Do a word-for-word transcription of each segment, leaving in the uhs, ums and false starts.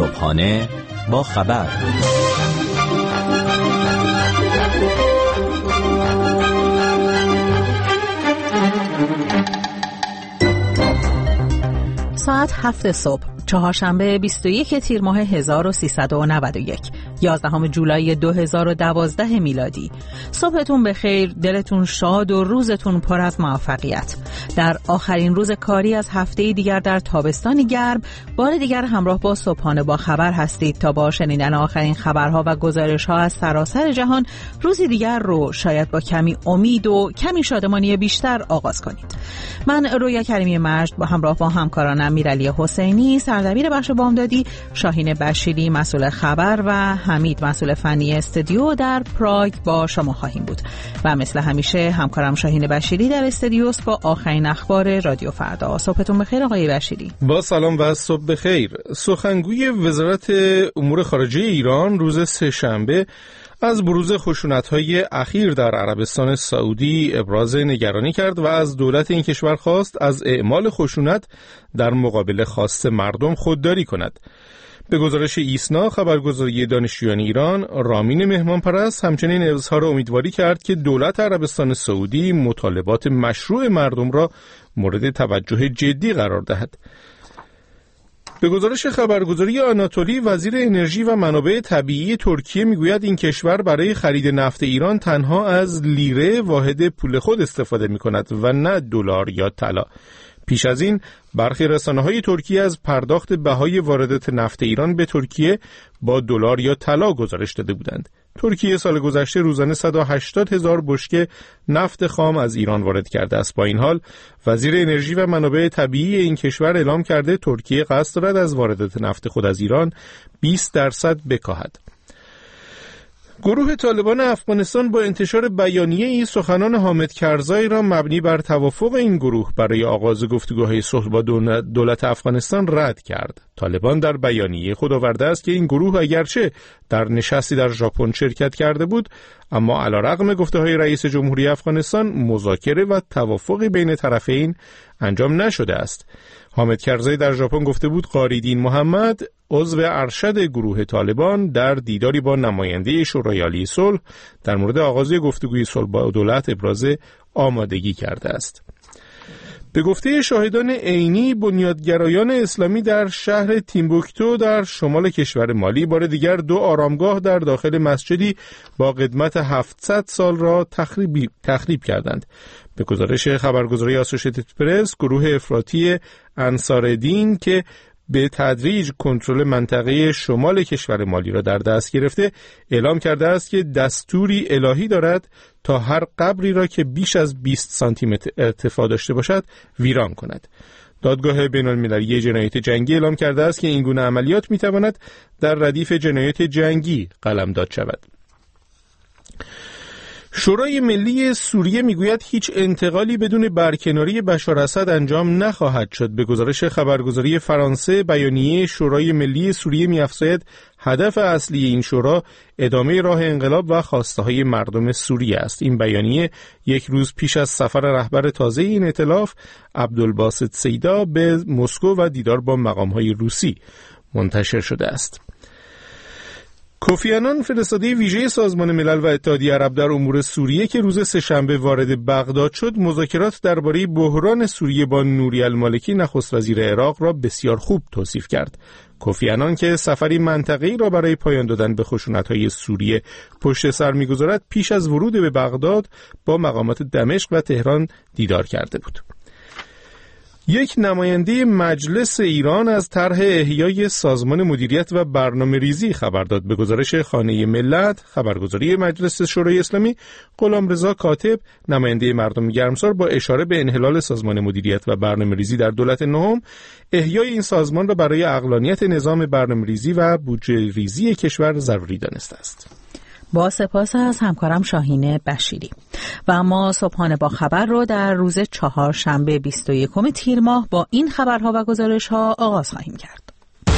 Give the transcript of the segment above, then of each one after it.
صبحانه با خبر. ساعت هفت صبح، چهارشنبه بیست و یک تیر ماه هزار و سیصد و نود و یک، یازدهم جولای دو هزار و دوازده میلادی. صبحتون بخیر، دلتون شاد و روزتون پر از موفقیت. در آخرین روز کاری از هفته دیگر در تابستانی گرم، بار دیگر همراه با صبحانه با خبر هستید تا با شنیدن آخرین خبرها و گزارش‌ها از سراسر جهان روزی دیگر رو شاید با کمی امید و کمی شادمانی بیشتر آغاز کنید. من رویا کریمی مجد با همراه با همکارانم میرعلی حسینی سردبیر بخش بامدادی، شاهین بشیری مسئول خبر و حمید مسئول فنی استودیو در پراگ با شما خواهیم بود و مثل همیشه همکارم شاهین بشیری در استودیوست با آخرین اخبار رادیو فردا. صبحتون بخیر آقای بشیری. با سلام و صبح بخیر. سخنگوی وزارت امور خارجه ایران روز سه‌شنبه از بروز خشونت‌های اخیر در عربستان سعودی ابراز نگرانی کرد و از دولت این کشور خواست از اعمال خشونت در مقابل خواست مردم خودداری کند. به گزارش ایسنا، خبرگزاری دانشجویان ایران، رامین مهمانپرست همچنین اظهار امیدواری کرد که دولت عربستان سعودی مطالبات مشروع مردم را مورد توجه جدی قرار دهد. به گزارش خبرگزاری آناتولی، وزیر انرژی و منابع طبیعی ترکیه میگوید این کشور برای خرید نفت ایران تنها از لیره واحد پول خود استفاده می‌کند و نه دلار یا طلا. پیش از این برخی رسانه‌های ترکیه از پرداخت بهای واردات نفت ایران به ترکیه با دلار یا طلا گزارش داده بودند. ترکیه سال گذشته روزانه صد و هشتاد هزار بشکه نفت خام از ایران وارد کرده است. با این حال وزیر انرژی و منابع طبیعی این کشور اعلام کرده ترکیه قصد دارد از واردات نفت خود از ایران بیست درصد بکاهد. گروه طالبان افغانستان با انتشار بیانیه‌ای سخنان حامد کرزای را مبنی بر توافق این گروه برای آغاز گفتگوهای صلح با دولت افغانستان رد کرد. طالبان در بیانیه خود آورده است که این گروه اگرچه در نشستی در ژاپن شرکت کرده بود، اما علیرغم گفته‌های رئیس جمهوری افغانستان مذاکره و توافقی بین طرفین انجام نشده است. حامد کرزای در ژاپن گفته بود قاریدین محمد، عضو ارشد گروه طالبان، در دیداری با نماینده شورای عالی صلح در مورد آغاز گفتگوی صلح با دولت ابراز آمادگی کرده است. به گفته شاهدان عینی، بنیادگرایان اسلامی در شهر تیمبوکتو در شمال کشور مالی بار دیگر دو آرامگاه در داخل مسجدی با قدمت هفتصد سال را تخریب تخریب کردند. به گزارش خبرگزاری آسوشیتد پرس، گروه افراطی انصارالدین که به تدریج کنترل منطقه شمال کشور مالی را در دست گرفته، اعلام کرده است که دستوری الهی دارد تا هر قبری را که بیش از بیست سانتی متر ارتفاع داشته باشد ویران کند. دادگاه بین‌المللی جنایت جنگی اعلام کرده است که این گونه عملیات می‌تواند در ردیف جنایت جنگی قلمداد شود. شورای ملی سوریه میگوید هیچ انتقالی بدون برکناری بشار اسد انجام نخواهد شد. به گزارش خبرگزاری فرانسه، بیانیه شورای ملی سوریه می‌افزاید هدف اصلی این شورا ادامه راه انقلاب و خواسته‌های مردم سوریه است. این بیانیه یک روز پیش از سفر رهبر تازه این ائتلاف عبدالباسط سیدا به مسکو و دیدار با مقام‌های روسی منتشر شده است. کوفی عنان، فرستاده ویژه سازمان ملل و اتحادیه عرب در امور سوریه که روز سه‌شنبه وارد بغداد شد، مذاکرات درباره بحران سوریه با نوری المالکی نخست وزیر عراق را بسیار خوب توصیف کرد. کوفی عنان که سفری منطقه‌ای را برای پایان دادن به خشونت‌های سوریه پشت سر می‌گذارد، پیش از ورود به بغداد با مقامات دمشق و تهران دیدار کرده بود. یک نماینده مجلس ایران از طرح احیای سازمان مدیریت و برنامه‌ریزی خبر داد. به گزارش خانه ملت، خبرگزاری مجلس شورای اسلامی، غلامرضا کاتب، نماینده مردم گرمسار، با اشاره به انحلال سازمان مدیریت و برنامه‌ریزی در دولت نهم، احیای این سازمان را برای عقلانیت نظام برنامه‌ریزی و بودجه ریزی کشور ضروری دانسته است. با سپاس از همکارم شاهین بشیری. و اما صبحانه با خبر رو در روز چهارشنبه بیست و یکم تیر ماه با این خبرها و گزارش‌ها آغاز خواهیم کرد.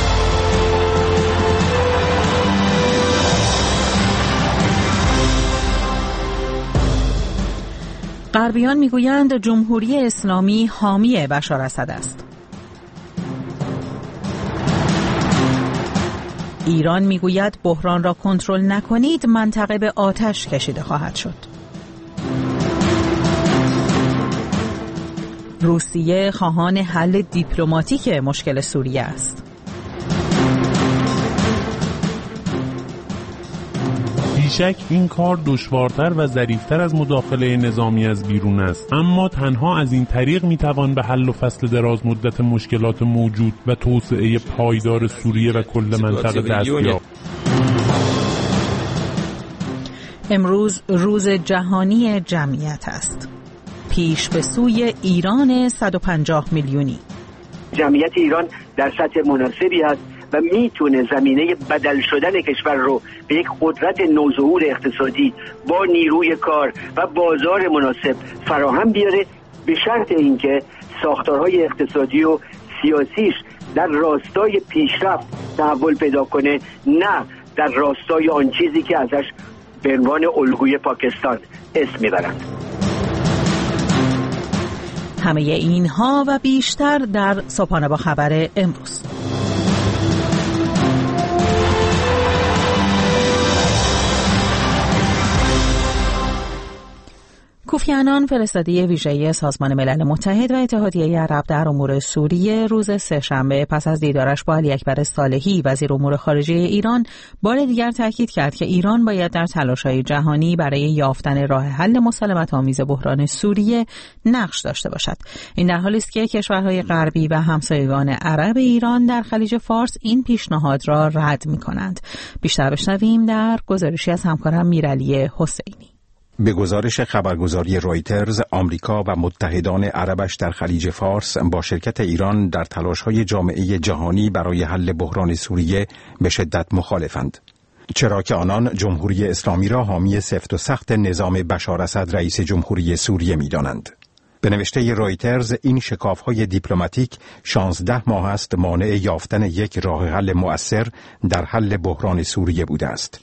غربیان میگویند جمهوری اسلامی حامی بشار اسد است. ایران میگوید بحران را کنترل نکنید منطقه به آتش کشیده خواهد شد. روسیه خواهان حل دیپلماتیک مشکل سوریه است. بیشک این کار دشوارتر و ظریف‌تر از مداخله نظامی از بیرون است، اما تنها از این طریق میتوان به حل و فصل دراز مدت مشکلات موجود و توسعه پایدار سوریه و کل منطقه دست یافت. امروز روز جهانی جمعیت است. پیش به سوی ایران صد و پنجاه میلیونی. جمعیت ایران در سطح مناسبی است و میتونه زمینه بدل شدن کشور رو به یک قدرت نوظهور اقتصادی با نیروی کار و بازار مناسب فراهم بیاره، به شرط اینکه ساختارهای اقتصادی و سیاسیش در راستای پیشرفت تحول پیدا کنه، نه در راستای آن چیزی که ازش به عنوان الگوی پاکستان اسم میبرند. همه اینها و بیشتر در صبحانه با خبر امروز. کوفی عنان فرستاده ویژه سازمان ملل متحد و اتحادیه عرب در امور سوریه روز سه‌شنبه پس از دیدارش با علی اکبر صالحی وزیر امور خارجه ایران بار دیگر تاکید کرد که ایران باید در تلاش‌های جهانی برای یافتن راه حل مسالمت‌آمیز بحران سوریه نقش داشته باشد. این در حالی است که کشورهای غربی و همسایگان عرب ایران در خلیج فارس این پیشنهاد را رد می‌کنند. بیشتر بشنویم در گزارشی از همکارم میرعلی حسینی. به گزارش خبرگزاری رویترز، آمریکا و متحدان عربش در خلیج فارس با شرکت ایران در تلاش‌های جامعه جهانی برای حل بحران سوریه به شدت مخالفند. چرا که آنان جمهوری اسلامی را حامی سفت و سخت نظام بشار اسد رئیس جمهوری سوریه می‌دانند. به نوشته رویترز، این شکاف‌های دیپلماتیک شانزده ماه است مانع یافتن یک راه حل مؤثر در حل بحران سوریه بوده است.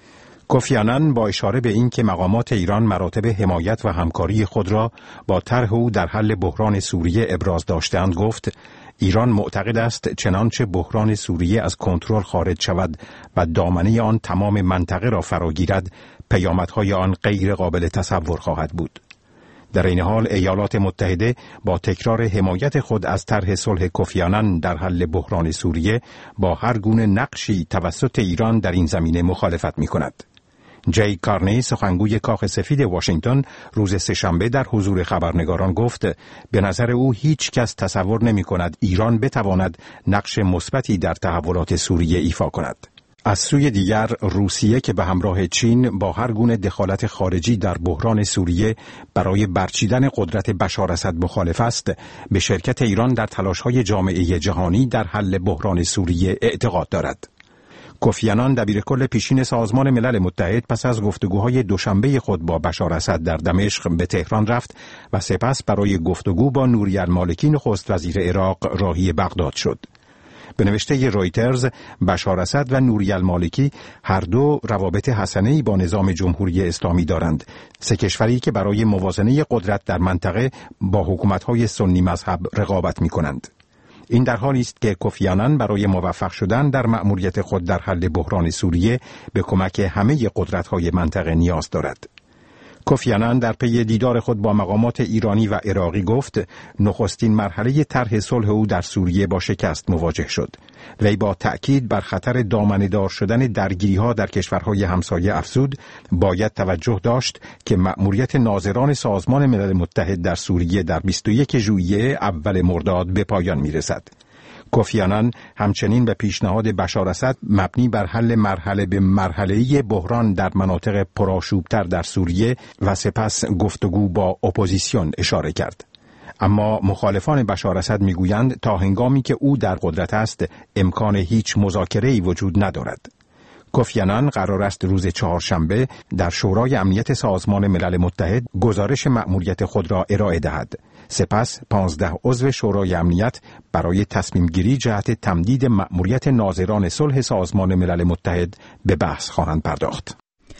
کوفی عنان با اشاره به این که مقامات ایران مراتب حمایت و همکاری خود را با طرح او در حل بحران سوریه ابراز داشتند گفت ایران معتقد است چنانچه بحران سوریه از کنترل خارج شود و دامنه آن تمام منطقه را فرا گیرد، پیامدهای آن غیر قابل تصور خواهد بود. در این حال ایالات متحده با تکرار حمایت خود از طرح صلح کوفی عنان در حل بحران سوریه با هر گونه نقشی توسط ایران در این زمینه مخالفت می‌کند. جی کارنی، سخنگوی کاخ سفید واشنگتن، روز سه‌شنبه در حضور خبرنگاران گفت به نظر او هیچ کس تصور نمی کند ایران بتواند نقش مثبتی در تحولات سوریه ایفا کند. از سوی دیگر روسیه که به همراه چین با هر گونه دخالت خارجی در بحران سوریه برای برچیدن قدرت بشار اسد مخالف است، به شرکت ایران در تلاش‌های جامعه جهانی در حل بحران سوریه اعتقاد دارد. کوفی عنان دبیرکل پیشین سازمان ملل متحد پس از گفتگوهای دوشنبه خود با بشار اسد در دمشق به تهران رفت و سپس برای گفتگو با نوری المالکی نخست وزیر عراق راهی بغداد شد. به نوشته رویترز، بشار اسد و نوری المالکی هر دو روابط حسنه‌ای با نظام جمهوری اسلامی دارند، سه کشوری که برای موازنه قدرت در منطقه با حکومت‌های سنی مذهب رقابت می‌کنند. این در حالی است که کوفی عنان برای موفق شدن در مأموریت خود در حل بحران سوریه به کمک همه قدرت‌های منطقه نیاز دارد. کوفی عنان در پی دیدار خود با مقامات ایرانی و عراقی گفت نخستین مرحله طرح صلح او در سوریه با شکست مواجه شد. وی با تأکید بر خطر دامنه‌دار شدن درگیری‌ها در کشورهای همسایه افزود باید توجه داشت که مأموریت ناظران سازمان ملل متحد در سوریه در بیست و یک ژوئیه اول مرداد به پایان می‌رسد. کوفی عنان همچنین به پیشنهاد بشار اسد مبنی بر حل مرحله به مرحله‌ای بحران در مناطق پرآشوب‌تر در سوریه و سپس گفتگو با اپوزیسیون اشاره کرد. اما مخالفان بشار اسد میگویند تا هنگامی که او در قدرت است امکان هیچ مذاکره‌ای وجود ندارد. کوفی عنان قرار است روز چهارشنبه در شورای امنیت سازمان ملل متحد گزارش مأموریت خود را ارائه دهد. سپس پانزده عضو شورای امنیت برای تصمیم گیری جهت تمدید مأموریت ناظران صلح سازمان ملل متحد به بحث خواهند پرداخت.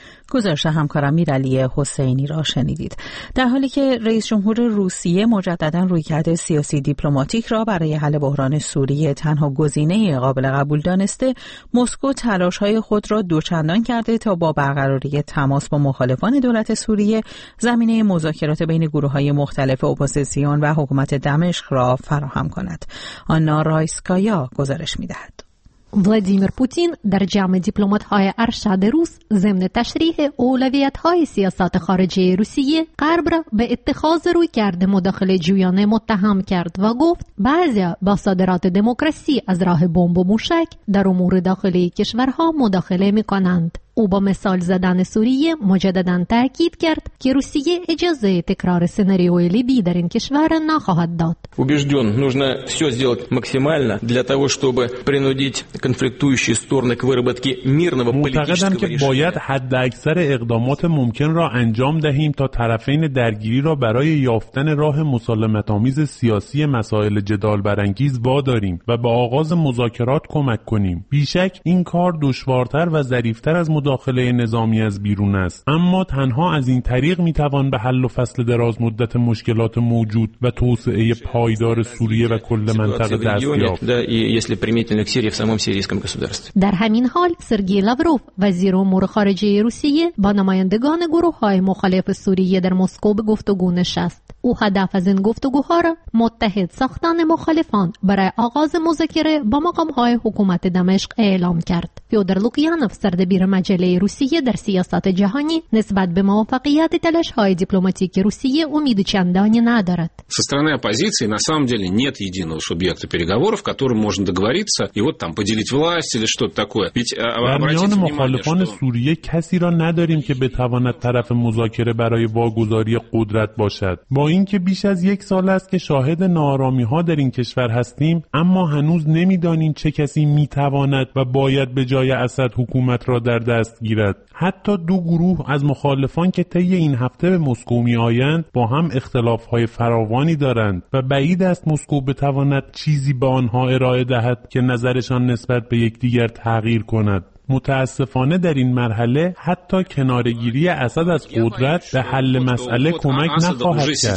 گزارش همکارم میرعلی حسینی را شنیدید. در حالی که رئیس جمهور روسیه مجددا رویکرد سیاسی دیپلماتیک را برای حل بحران سوریه تنها گزینه قابل قبول دانسته، مسکو تلاش‌های خود را دوچندان کرده تا با برقراری تماس با مخالفان دولت سوریه زمینه مذاکرات بین گروه‌های مختلف اپوزیسیون و حکومت دمشق را فراهم کند. آنا رایسکایا گزارش می‌دهد. ولادیمیر پوتین در جمع دیپلمات‌های ارشد روس ضمن تشریح اولویت‌های سیاست خارجی روسیه غرب را به اتخاذ رویکرد مداخله جویانه متهم کرد و گفت بعضیا با صادرات دموکراسی از راه بمب و موشک در امور داخلی کشورها مداخله می‌کنند. او با مثال زدن سوریه مجدداً تاکید کرد که روسیه اجازه تکرار سناریوی لیبی در این کشور نخواهد داد. Убежден, нужно все сделать максимально для того, чтобы принудить конфликтующие стороны к выработке мирного политического решения. که باید حد اکثر اقدامات ممکن را انجام دهیم تا طرفین درگیری را برای یافتن راه مسالمت‌آمیز سیاسی مسائل جدال برانگیز واداریم و به آغاز مذاکرات کمک کنیم. بیشک این کار دشوارتر و ظریف‌تر از مداخله نظامی از بیرون است، اما تنها از این طریق میتوان به حل و فصل دراز مدت مشکلات موجود و توسعه پایدار سوریه و کل منطقه دست یافت. در همین حال سرگئی لاوروف وزیر امور خارجه روسیه با نمایندگان گروه‌های مخالف سوریه در مسکو به گفتگو نشست. او هدف از این گفتگوها را متحد ساختن مخالفان برای آغاز مذاکره با مقام‌های حکومت دمشق اعلام کرد. فیودور لوکیانوف سردبیر مجله روسیه در سیاست جهانی نسبت به موفقیت تلاش‌های دیپلماتیک روسیه امید چندانی ندارد. Со стороны оппозиции на самом деле нет единого субъекта переговоров, которым можно договориться и вот там поделить власть или что-то такое. Ведь обратите внимание, что سوریه کسی را نداریم که بتواند طرف مذاکره برای واگذاری قدرت باشد. با اینکه بیش از یک سال است که شاهد ناآرامی‌ها در این کشور هستیم، اما هنوز نمی‌دانیم چه کسی می‌تواند و باید به جای اسد حکومت را در دست گیرد. حتی دو گروه از مخالفان که طی این هفته به مسکو می‌آیند با هم اختلاف‌های فراوانی دارند و بعید است مسکو بتواند چیزی به آنها ارائه دهد که نظرشان نسبت به یکدیگر تغییر کند. متاسفانه در این مرحله حتی کنارگیری اسد از قدرت به حل مسئله کمک نخواهد کرد.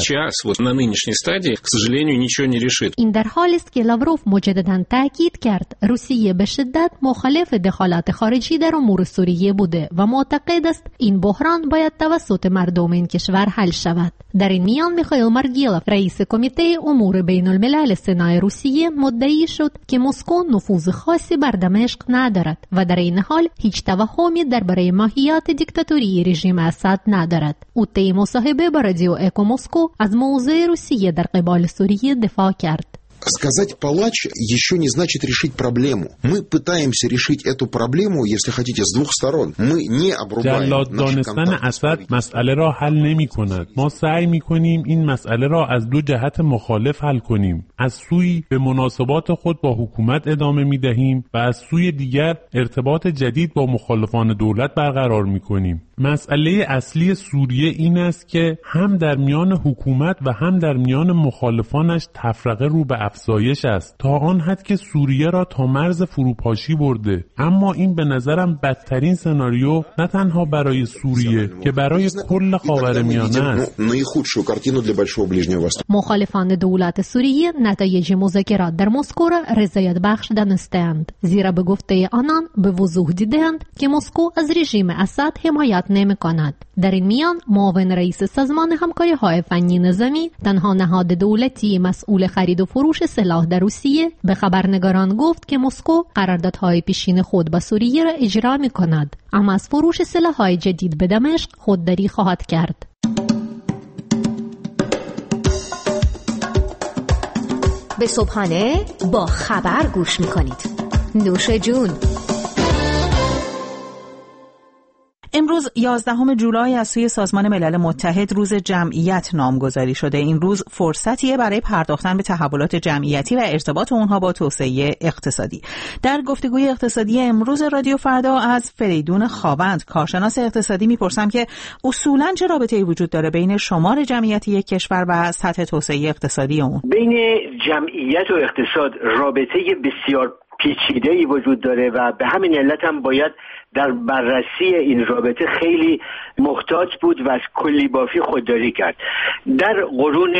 این در حالی است که لاوروف مجدداً تاکید کرد روسیه به شدت مخالف دخالت خارجی در امور سوریه بوده و معتقد است این بحران باید توسط مردم این کشور حل شود. در این میان میخائیل مارگیلوف رئیس کمیته امور بین الملل سنای روسیه مدعی شد که مسکو نفوذ خاصی بر دمشق ندارد و در این حال هیچ توهمی درباره ماهیت دیکتاتوری رژیم اسد ندارد. او طی مصاحبه با رادیو اکو مسکو از موضع روسیه در قبال سوریه دفاع کرد. Сказать палач еще не значит решить проблему. Мы пытаемся решить эту проблему, если хотите, с двух сторон. Мы не обрубаем наши контакты. اسد مسئله را حل نمی کند. ما سعی می کنیم این مسئله را از دو جهت مخالف حل کنیم. از سوی به مناسبات خود با حکومت ادامه می دهیم و از سوی دیگر ارتباط جدید با مخالفان دولت برقرار می کنیم. مسئله اصلی سوریه این است که هم در میان حکومت و هم در میان مخالفانش تفرقه رو به افزایش است تا آن حد که سوریه را تا مرز فروپاشی برده. اما این به نظرم بدترین سناریو نه تنها برای سوریه که برای کل خاورمیانه است. مخالفان دولت سوریه نتایج مذاکرات در مسکو را رضایت بخش دانستند، زیرا به گفته آنان به وضوح دیدند که مسکو از رژیم اسد حمایت نمی کند. در این میان معاون رئیس سازمان همکاری های فنی نظامی، تنها نهاد دولتی مسئول خرید و فروش سلاح در روسیه، به خبرنگاران گفت که مسکو قراردادهای پیشین خود با سوریه را اجرا می کند، اما از فروش سلاح‌های جدید به دمشق خودداری خواهد کرد. به صبحانه با خبر گوش می کنید. نوش جون. امروز یازدهم جولای از سوی سازمان ملل متحد روز جمعیت نامگذاری شده. این روز فرصتیه برای پرداختن به تحولات جمعیتی و ارتباط اونها با توسعه اقتصادی. در گفتگوی اقتصادی امروز رادیو فردا از فریدون خاوند، کارشناس اقتصادی، میپرسم که اصولاً چه رابطه‌ای وجود داره بین شمار جمعیت یک کشور و سطح توسعه اقتصادی اون؟ بین جمعیت و اقتصاد رابطه بسیار پیچیده‌ای وجود داره و به همین علت هم باید در بررسی این رابطه خیلی محتاط بود و از کلی بافی خودداری کرد. در قرون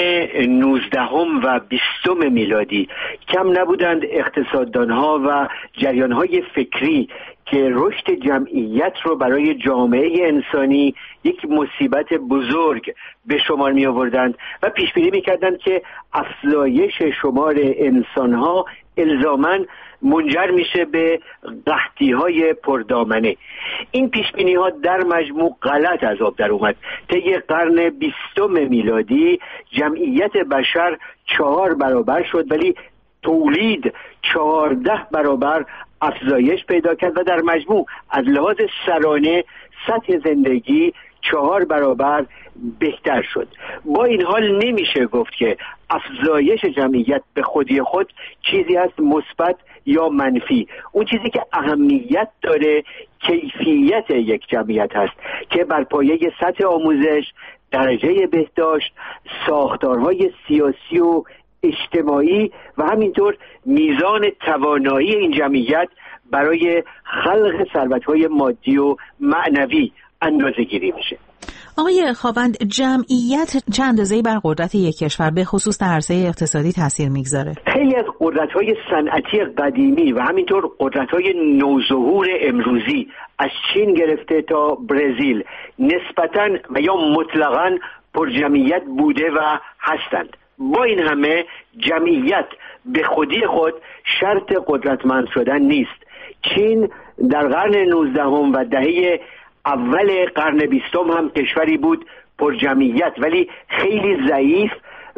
نوزدهم و بیستم میلادی کم نبودند اقتصاددانها و جریانهای فکری که رشد جمعیت رو برای جامعه انسانی یک مصیبت بزرگ به شمار می آوردند و پیش بینی می کردند که افزایش شمار انسانها الزاماً منجر میشه به قحطی‌های پردامنه. این پیش بینی ها در مجموع غلط از آب در اومد. طی قرن بیستم میلادی جمعیت بشر چهار برابر شد ولی تولید چهارده برابر افزایش پیدا کرد و در مجموع از لحاظ سرانه سطح زندگی چهار برابر بهتر شد. با این حال نمیشه گفت که افزایش جمعیت به خودی خود چیزی هست مثبت یا منفی. اون چیزی که اهمیت داره کیفیت یک جمعیت هست که بر پایه سطح آموزش، درجه بهداشت، ساختارهای سیاسی و اجتماعی و همینطور میزان توانایی این جمعیت برای خلق ثروت‌های مادی و معنوی اندازه گیری میشه. آقای خاوند، جمعیت چه اندازه‌ای بر قدرت یک کشور به خصوص در عرصه اقتصادی تاثیر میگذاره؟ خیلی از قدرت‌های صنعتی قدیمی و همینطور قدرت‌های نوظهور امروزی از چین گرفته تا برزیل نسبتاً و یا مطلقاً پرجمعیت بوده و هستند. با این همه جمعیت به خودی خود شرط قدرتمند شدن نیست. چین در قرن نوزدهم و دهه اول قرن بیستم هم کشوری بود پر جمعیت ولی خیلی ضعیف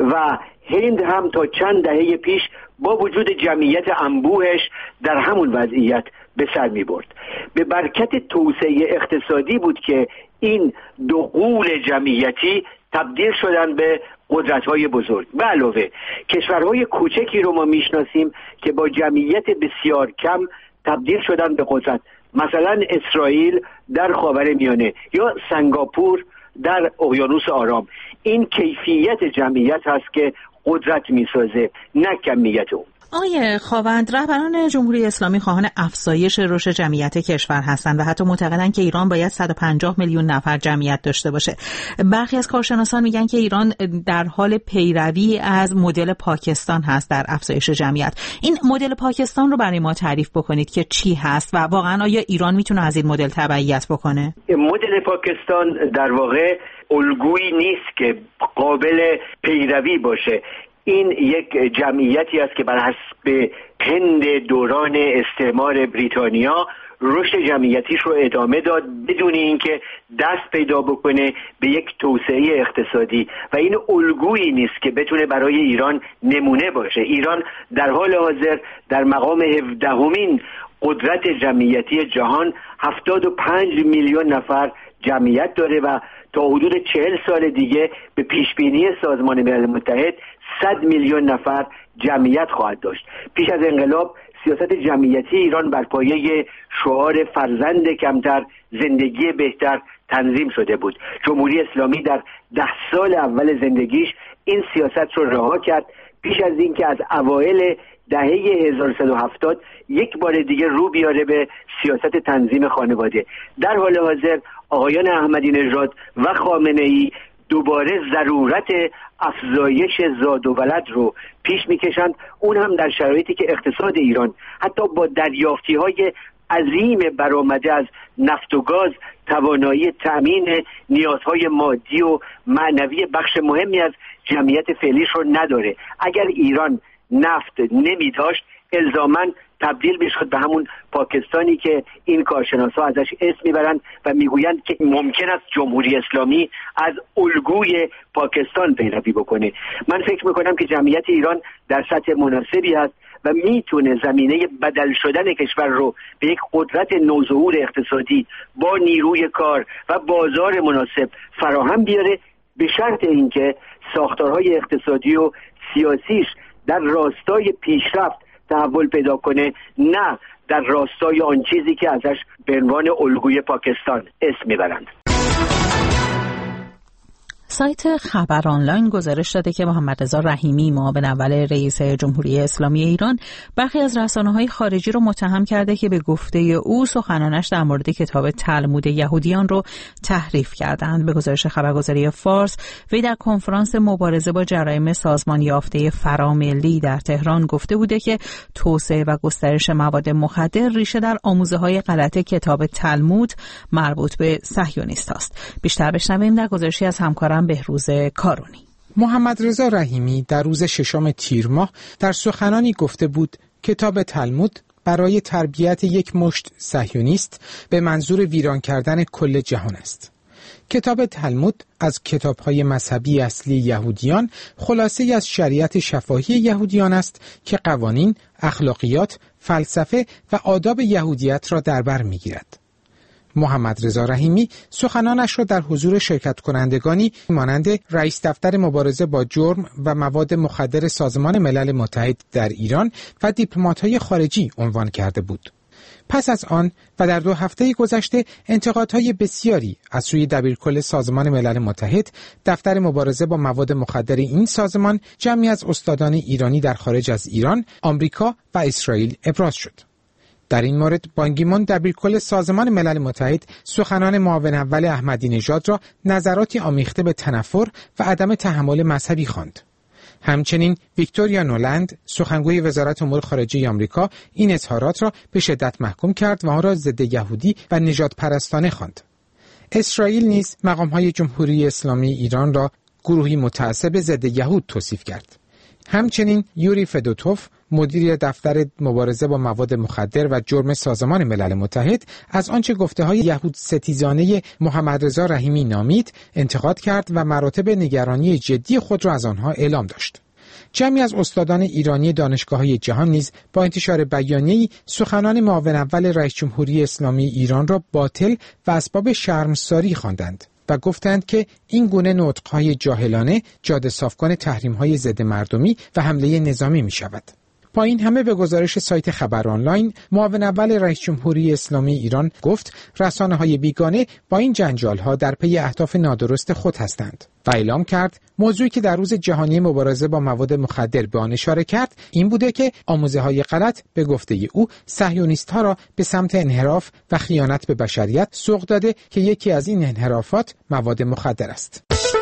و هند هم تا چند دهه پیش با وجود جمعیت انبوهش در همون وضعیت به سر می برد. به برکت توسعه اقتصادی بود که این دو غول جمعیتی تبدیل شدن به قدرت‌های بزرگ. به علاوه کشورهای کوچکی رو ما میشناسیم که با جمعیت بسیار کم تبدیل شدن به قدرت، مثلا اسرائیل در خاورمیانه یا سنگاپور در اقیانوس آرام. این کیفیت جمعیت هست که قدرت میسازه نه کمیت اون. آقای خاوند، رهبران جمهوری اسلامی خواهان افزایش رشد جمعیت کشور هستند و حتی معتقدند که ایران باید صد و پنجاه میلیون نفر جمعیت داشته باشه. برخی از کارشناسان میگن که ایران در حال پیروی از مدل پاکستان هست در افزایش جمعیت. این مدل پاکستان رو برای ما تعریف بکنید که چی هست و واقعا آیا ایران میتونه از این مدل تبعیت بکنه؟ مدل پاکستان در واقع الگویی نیست که قابل پیروی باشه. این یک جمعیتی است که بر حسب هند دوران استعمار بریتانیا رشد جمعیتیش رو ادامه داد بدون اینکه دست پیدا بکنه به یک توسعه اقتصادی و این الگویی نیست که بتونه برای ایران نمونه باشه. ایران در حال حاضر در مقام هفدهمین قدرت جمعیتی جهان هفتاد و پنج میلیون نفر جمعیت داره و تا حدود چهل سال دیگه به پیشبینی سازمان ملل متحد صد میلیون نفر جمعیت خواهد داشت. پیش از انقلاب سیاست جمعیتی ایران بر پایه شعار فرزند کمتر زندگی بهتر تنظیم شده بود. جمهوری اسلامی در ده سال اول زندگیش این سیاست رو رها کرد پیش از اینکه از اوایل دهه هزار و سیصد و هفتاد یک بار دیگه رو بیاره به سیاست تنظیم خانواده. در حال حاضر آقایان احمدی نژاد و خامنه‌ای دوباره ضرورت افزایش زاد و ولد رو پیش میکشند، اون هم در شرایطی که اقتصاد ایران حتی با دریافتی‌های عظیم برآمده از نفت و گاز توانایی تأمین نیازهای مادی و معنوی بخش مهمی از جمعیت فعلیش رو نداره. اگر ایران نفت نمی داشت الزاماً تبدیل میشد به همون پاکستانی که این کارشناسا ازش اسم میبرند و میگویند که ممکن است جمهوری اسلامی از الگوی پاکستان پیروی بکنه. من فکر میکنم که جمعیت ایران در سطح مناسبی است و میتونه زمینه بدل شدن کشور رو به یک قدرت نوظهور اقتصادی با نیروی کار و بازار مناسب فراهم بیاره، به شرط اینکه ساختارهای اقتصادی و سیاسیش در راستای پیشرفت تحول پیدا کنه، نه در راستای آن چیزی که ازش به عنوان الگوی پاکستان اسم میبرند. سایت خبر آنلاین گزارش داده که محمد رضا رحیمی، معاون اول رئیس جمهوری اسلامی ایران، برخی از رسانه‌های خارجی رو متهم کرده که به گفته او سخنانش در مورد کتاب تلمود یهودیان رو تحریف کردند. به گزارش خبرگزاری فارس، وی در کنفرانس مبارزه با جرایم سازمان یافته فراملی در تهران گفته بوده که توسعه و گسترش مواد مخدر ریشه در آموزه‌های غلط کتاب تلمود مربوط به صهیونیست است. بیشتر بشنویم در گزارشی از همکارم بهروز کارونی. محمد رضا رحیمی در روز ششم تیر ماه در سخنانی گفته بود کتاب تلمود برای تربیت یک مشت صهیونیست به منظور ویران کردن کل جهان است. کتاب تلمود از کتاب‌های مذهبی اصلی یهودیان خلاصه‌ای از شریعت شفاهی یهودیان است که قوانین، اخلاقیات، فلسفه و آداب یهودیت را در بر می‌گیرد. محمد رضا رحیمی سخنانش را در حضور شرکت کنندگانی مانند رئیس دفتر مبارزه با جرم و مواد مخدر سازمان ملل متحد در ایران و دیپلمات‌های خارجی عنوان کرده بود. پس از آن و در دو هفته گذشته انتقادهای بسیاری از سوی دبیرکل سازمان ملل متحد، دفتر مبارزه با مواد مخدر این سازمان، جمعی از استادان ایرانی در خارج از ایران، آمریکا و اسرائیل ابراز شد. در این مورد بان کی مون دبیرکل سازمان ملل متحد سخنان معاون اول احمدی نژاد را نظراتی آمیخته به تنفر و عدم تحمل مذهبی خواند. همچنین ویکتوریا نولند، سخنگوی وزارت امور خارجه آمریکا، این اظهارات را به شدت محکوم کرد و آن را ضد یهودی و نژاد پرستانه خواند. اسرائیل نیز مقام‌های جمهوری اسلامی ایران را گروهی متعصب ضد یهود توصیف کرد. همچنین یوری فدوتوف، مدیر دفتر مبارزه با مواد مخدر و جرم سازمان ملل متحد، از آنچه گفته‌های یهود ستیزانه محمد رضا رحیمی نامید انتقاد کرد و مراتب نگرانی جدی خود را از آنها اعلام داشت. جمعی از استادان ایرانی دانشگاه‌های جهان نیز با انتشار بیانیه‌ای سخنان معاون اول رئیس جمهوری اسلامی ایران را باطل و اسباب شرمساری خواندند و گفتند که این گونه نطق‌های جاهلانه جاده صافکن تحریم‌های ضد مردمی و حمله نظامی می‌شود. با این همه به گزارش سایت خبر آنلاین، معاون اول رئیس جمهوری اسلامی ایران گفت رسانه‌های بیگانه با این جنجال‌ها در پی اهداف نادرست خود هستند و اعلام کرد موضوعی که در روز جهانی مبارزه با مواد مخدر به آن اشاره کرد این بوده که آموزه‌های غلط به گفته او صهیونیست‌ها را به سمت انحراف و خیانت به بشریت سوق داده که یکی از این انحرافات مواد مخدر است.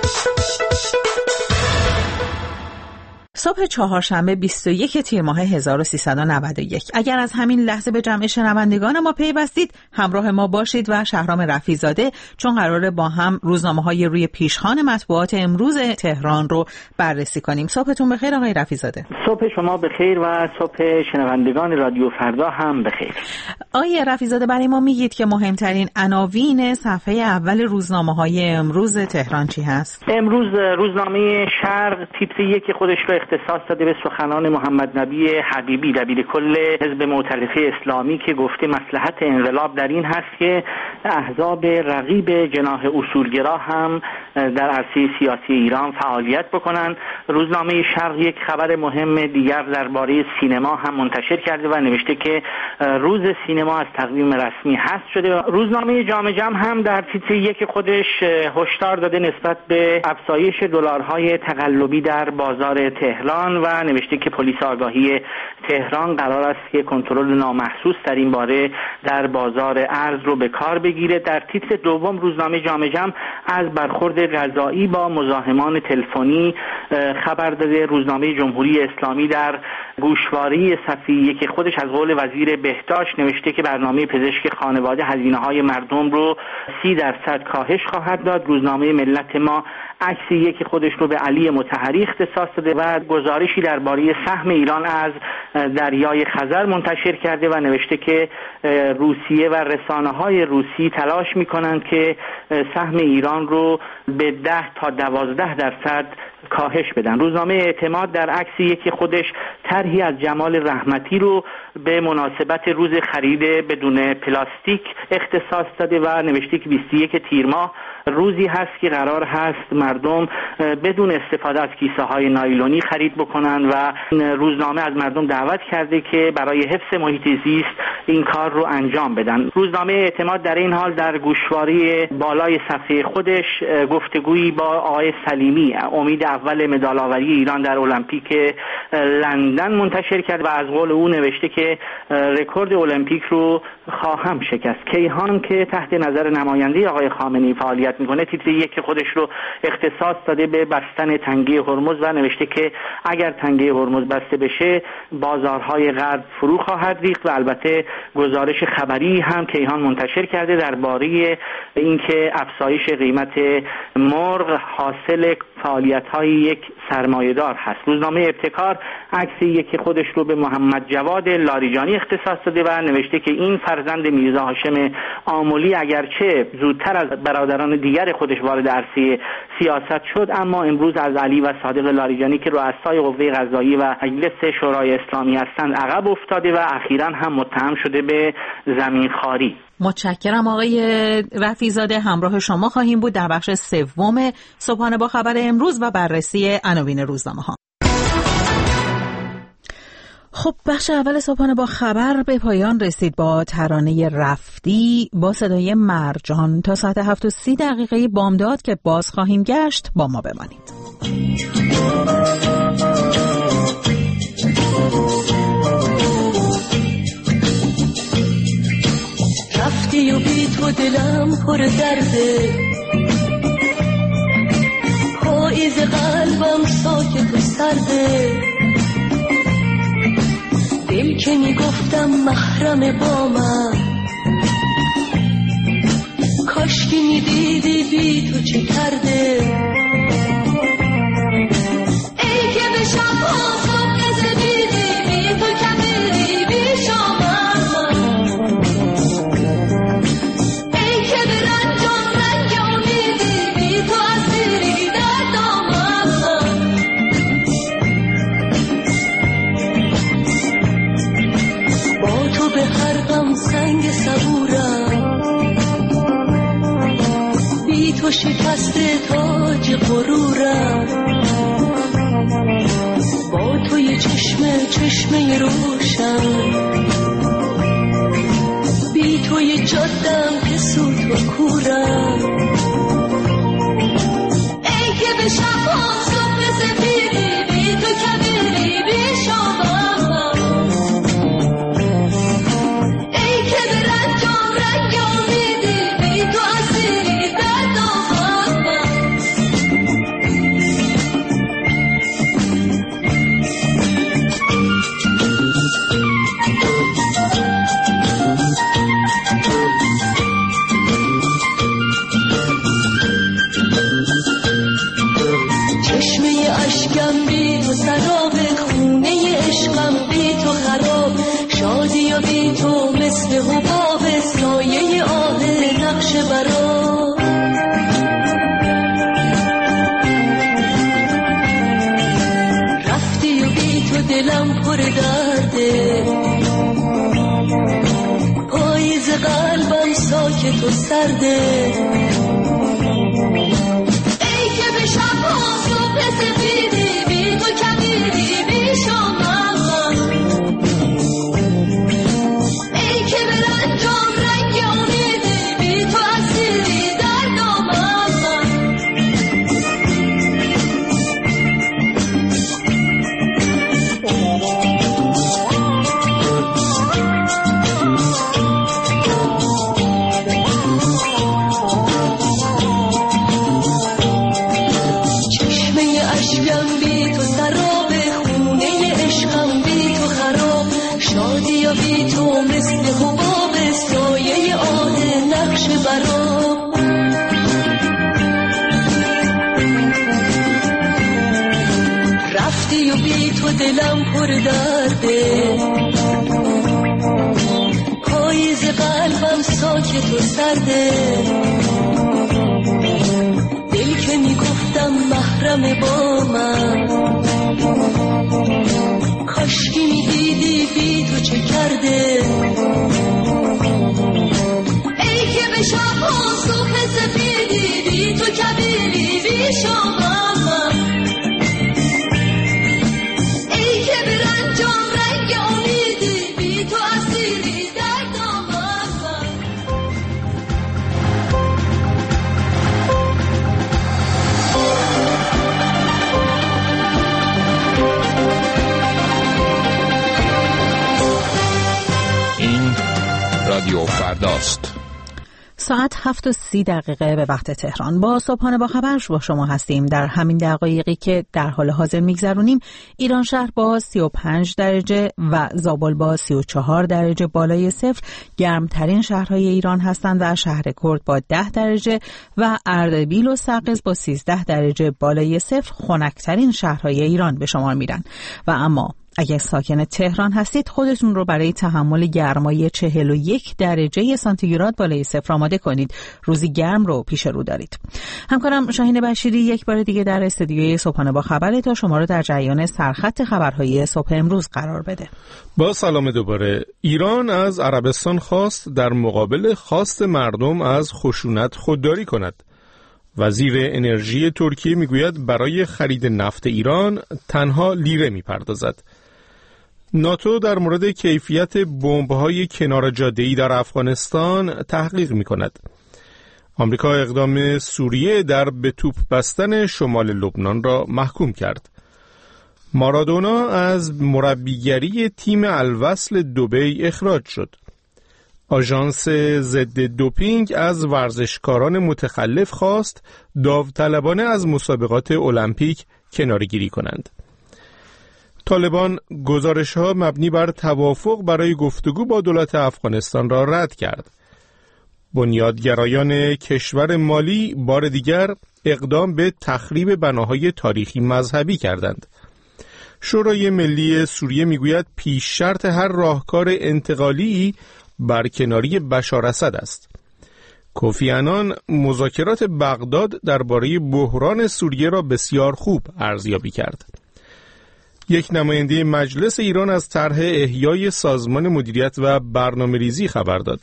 صبح چهارشنبه بیست و یک تیر ماه هزار و سیصد و نود و یک. اگر از همین لحظه به جمع شنوندگان ما پیوستید، همراه ما باشید و شهرام رفیع‌زاده، چون قراره با هم روزنامه‌های روی پیشخوان مطبوعات امروز تهران رو بررسی کنیم. صبحتون بخیر آقای رفیع‌زاده. صبح شما بخیر و صبح شنوندگان رادیو فردا هم بخیر. آقای رفیع‌زاده، برای ما میگید که مهمترین عناوین صفحه اول روزنامه‌های امروز تهران چی هست؟ امروز روزنامه شرق تیتر یک خودش رو اختصاص داده به سخنان محمد نبی حبیبی، دبیرکل حزب معترضه اسلامی، که گفته مصلحت انقلاب در این هست که احزاب رقیب جناح اصولگرا هم در عرصه سیاسی ایران فعالیت بکنن. روزنامه شرق یک خبر مهم دیگر درباره سینما هم منتشر کرده و نوشته که روز سینما از تقویم رسمی حذف شده. روزنامه جامعه جمع هم در تیتر یک خودش هشدار داده نسبت به افزایش دلارهای تقلبی در بازار تهران و نوشته که پلیس آگاهی تهران قرار است که کنترل نامحسوس در این باره در بازار ارز رو به کار بگیره. در تیتر دوم روزنامه جامعه جمع از برخورد قضایی با مزاحمان تلفنی خبر داده. روزنامه جمهوری اسلامی در گوشواره صفحه که خودش از قول وزیر بهداشت نوشته که برنامه پزشک خانواده هزینه‌های مردم رو سی درصد کاهش خواهد داد. روزنامه ملت ما عکس یک خودش رو به علی مطهری اختصاص داده و گزارشی درباره سهم ایران از دریای خزر منتشر کرده و نوشته که روسیه و رسانه‌های روسی تلاش می‌کنند که سهم ایران رو به ده تا دوازده درصد کاهش بدن. روزنامه اعتماد در عکس یکی خودش طرحی از جمال رحمتی رو به مناسبت روز خرید بدون پلاستیک اختصاص داده و نوشته که بیست و یک تیر ماه روزی هست که قرار هست مردم بدون استفاده از کیسه های نایلونی خرید بکنن و روزنامه از مردم دعوت دعوت کرده که برای حفظ محیط زیست این کار رو انجام بدن. روزنامه اعتماد در این حال در گوشواره بالای صفحه خودش گفتگویی با آقای سلیمی، امید اول مدال آوری ایران در المپیک لندن منتشر کرد و از قول او نوشته که رکورد المپیک رو خواهم شکست. کیهان که تحت نظر نماینده آقای خامنه‌ای فعالیت میکنه تیتر یک خودش رو اختصاص داده به بستن تنگه هرمز و نوشته که اگر تنگه هرمز بسته بشه بازارهای غرب فرو خواهد ریخت و البته گزارش خبری هم کیهان منتشر کرده درباره اینکه افزایش قیمت مرغ حاصل فعالیت‌های یک سرمایه‌دار هست. روزنامه ابتکار عکس یکی خودش رو به محمد جواد لاریجانی اختصاص داده و نوشته که این فرزند میرزا هاشم آملی اگرچه زودتر از برادران دیگر خودش وارد عرصه سیاست شد، اما امروز از علی و صادق لاریجانی که رؤسای قوه قضاییه و مجلس شورای اسلامی هستند عقب افتاده و اخیراً هم متهم شده به زمینخواری. متشکرم آقای رفیع‌زاده. همراه شما خواهیم بود در بخش سوم صبحانه با خبر امروز و بررسی عناوین روزنامه‌ها. خب بخش اول صبحانه با خبر به پایان رسید با ترانه رفتی با صدای مرجان. تا ساعت هفت و سی دقیقه بامداد که باز خواهیم گشت، با ما بمانید. رفتی و بی تو دلم پر درده، پاییز قلبم ساکت و سرده، دل که میگفتم محرم با من، کاش که میدیدی بی تو چه کرده. ای که به شب ها صبح زدیدی بی تو کمیدی بی شامم، ای که به رنجام رنگ امیدی بی تو اسیری در دامم. با تو به هر غم سنگ صبورم، بی تو شکست تاج غرورم، با تو یه چشمه چشمه روشن، بی تو یه جادم که سوت و کورم. ای که به شبها صبح سفیدی بی تو کبیری بی شامم، ای که به رنجام رنگ امیدی بی تو اسیری در دامم. چشمه اشکم بی تو سراب، خونه عشقم بی تو خراب، شادی و بی تو مثل حباب، سایه آه نقش برا. رفتی و بی تو دلم پر درده، پاییز قلبم ساکت و سرده، ای که به شبها صبح سفیدی بی تو کبیری بی شامم، ای که به رنجام رنگ امیدی بی تو اسیری در دامم. اشکم بی تو سراب، خونه عشقم بی تو خراب، شادی و بی تو مثل حباب، سایه آه نقش برام. رفتی و بی تو دلم پر درده، پاییز قلبم ساکت و سرده، دل که میگفتم محرم با من، کاشکی میدیدی بی تو چه کرده. ای که به شبها صبح سفیدی بی تو کبیری بی شامم، ای که به رنجام رنگ رادیو فرداست. ساعت هفت و سی دقیقه به وقت تهران. با صبحانه با خبر با شما هستیم. در همین دقایقی که در حال حاضر میگذرونیم، ایران شهر با سی و پنج درجه و زابل با سی و چهار درجه بالای صفر گرمترین شهرهای ایران هستند و شهر کرد با ده درجه و اردبیل و سقز با سیزده درجه بالای صفر خنکترین شهرهای ایران به شمار میرن. و اما اگر ساکن تهران هستید، خودتون رو برای تحمل گرمای چهل و یک درجه سانتیگراد بالای صفر آماده کنید. روزی گرم رو پیش رو دارید. همکارم شاهین بشیری یک بار دیگه در استودیوی صبحانه با خبر تا شما رو در جریان سرخط خبرهای صبح امروز قرار بده. با سلام دوباره. ایران از عربستان خواست در مقابل خواست مردم از خشونت خودداری کند. وزیر انرژی ترکیه میگوید برای خرید نفت ایران تنها لیره میپردازد. ناتو در مورد کیفیت بمب‌های کنار جاده‌ای در افغانستان تحقیق می‌کند. آمریکا اقدام سوریه در به توپ بستن شمال لبنان را محکوم کرد. مارادونا از مربیگری تیم الوصل دبی اخراج شد. آژانس ضد دوپینگ از ورزشکاران متخلف خواست داوطلبانه از مسابقات المپیک کناره‌گیری کنند. طالبان گزارش‌ها مبنی بر توافق برای گفتگو با دولت افغانستان را رد کرد. بنیادگرایان کشور مالی بار دیگر اقدام به تخریب بناهای تاریخی مذهبی کردند. شورای ملی سوریه میگوید پیش شرط هر راهکار انتقالی برکناری بشار اسد است. کوفی عنان مذاکرات بغداد درباره بحران سوریه را بسیار خوب ارزیابی کرد. یک نماینده مجلس ایران از طرح احیای سازمان مدیریت و برنامه‌ریزی خبر داد.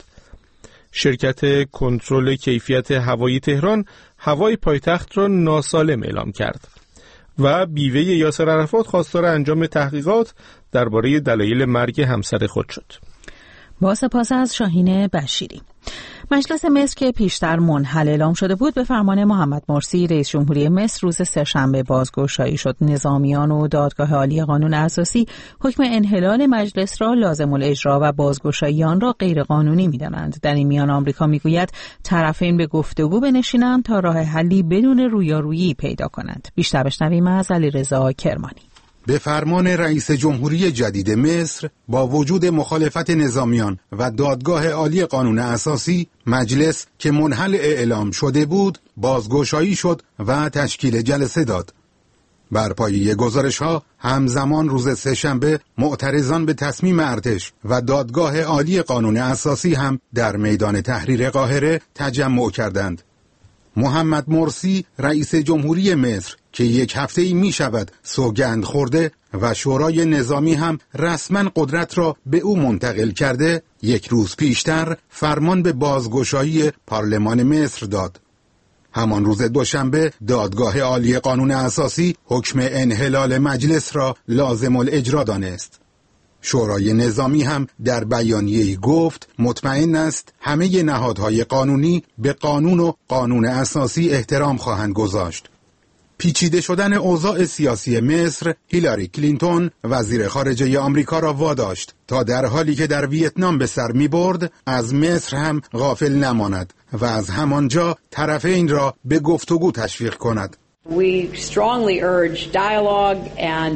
شرکت کنترل کیفیت هوایی تهران هوای پایتخت را ناسالم اعلام کرد و بیوه یاسر عرفات خواستار انجام تحقیقات درباره دلایل مرگ همسر خود شد. با سپاس از شاهین بشیری. مجلس مصر که پیشتر منحل اعلام شده بود به فرمان محمد مرسی رئیس جمهوری مصر روز سه‌شنبه بازگشایی شد. نظامیان و دادگاه عالی قانون اساسی حکم انحلال مجلس را لازم الاجرا و بازگشایی آن را غیر قانونی می‌دانند. در این میان آمریکا میگوید طرفین به گفتگو بنشینند تا راه حلی بدون رویارویی پیدا کنند. بیشتر بشنویم از علیرضا کرمانی. به فرمان رئیس جمهوری جدید مصر با وجود مخالفت نظامیان و دادگاه عالی قانون اساسی، مجلس که منحل اعلام شده بود بازگشایی شد و تشکیل جلسه داد. بر پایه گزارش‌ها همزمان روز سه‌شنبه معترضان به تصمیم ارتش و دادگاه عالی قانون اساسی هم در میدان تحریر قاهره تجمع کردند. محمد مرسی رئیس جمهوری مصر که یک هفته‌ای می شود سوگند خورده و شورای نظامی هم رسما قدرت را به او منتقل کرده، یک روز پیشتر فرمان به بازگشایی پارلمان مصر داد. همان روز دوشنبه دادگاه عالی قانون اساسی حکم انحلال مجلس را لازم الاجرا دانست. شورای نظامی هم در بیانیه‌ای گفت مطمئن است همه نهادهای قانونی به قانون و قانون اساسی احترام خواهند گذاشت. پیچیده شدن اوضاع سیاسی مصر، هیلاری کلینتون وزیر خارجه آمریکا را واداشت تا در حالی که در ویتنام به سر می برد از مصر هم غافل نماند و از همانجا طرفین را به گفتگو تشویق کند. We strongly urge dialogue and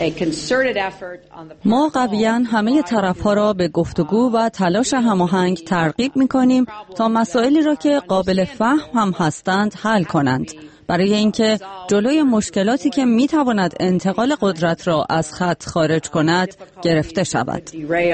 ما قویاً همه طرف‌ها را به گفتگو و تلاش هماهنگ ترغیب می‌کنیم تا مسائلی را که قابل فهم هم هستند حل کنند، برای اینکه جلوی مشکلاتی که می‌تواند انتقال قدرت را از خط خارج کند گرفته شود.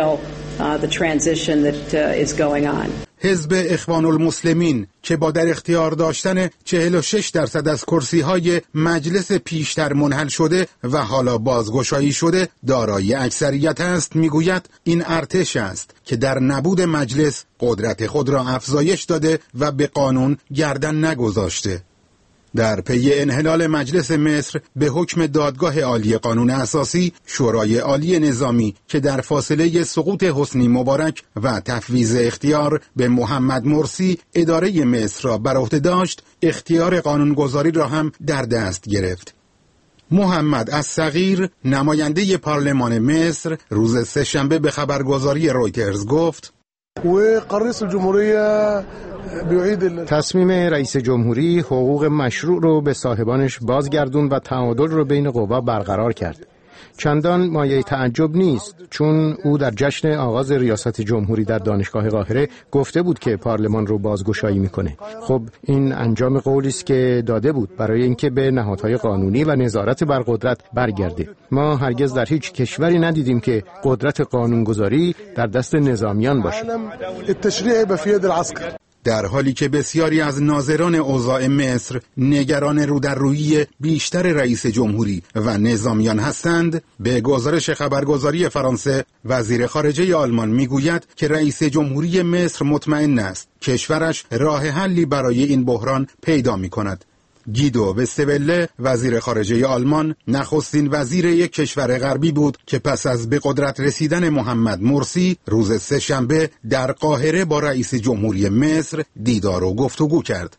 حزب اخوان المسلمین که با در اختیار داشتن چهل و شش درصد از کرسی‌های مجلس پیشتر منحل شده و حالا بازگشایی شده دارای اکثریت است، میگوید این ارتش است که در نبود مجلس قدرت خود را افزایش داده و به قانون گردن نگذاشته. در پی انحلال مجلس مصر به حکم دادگاه عالی قانون اساسی، شورای عالی نظامی که در فاصله سقوط حسنی مبارک و تفویض اختیار به محمد مرسی اداره مصر را بر عهده داشت، اختیار قانونگذاری را هم در دست گرفت. محمد الصغیر نماینده پارلمان مصر روز سه‌شنبه به خبرگزاری رویترز گفت تصمیم رئیس جمهوری حقوق مشروع رو به صاحبانش بازگردوند و تعادل رو بین قوا برقرار کرد. چندان مایه تعجب نیست، چون او در جشن آغاز ریاست جمهوری در دانشگاه قاهره گفته بود که پارلمان رو بازگشایی میکنه. خب این انجام قولی است که داده بود برای اینکه به نهادهای قانونی و نظارت بر قدرت برگرده. ما هرگز در هیچ کشوری ندیدیم که قدرت قانونگذاری در دست نظامیان باشه. در حالی که بسیاری از ناظران اوضاع مصر نگران رو در رویی بیشتر رئیس جمهوری و نظامیان هستند، به گزارش خبرگزاری فرانسه وزیر خارجه آلمان میگوید که رئیس جمهوری مصر مطمئن است کشورش راه حلی برای این بحران پیدا می‌کند. گیدو وستوله وزیر خارجه آلمان نخستین وزیر یک کشور غربی بود که پس از به قدرت رسیدن محمد مرسی روز سه‌شنبه در قاهره با رئیس جمهوری مصر دیدار و گفتگو کرد.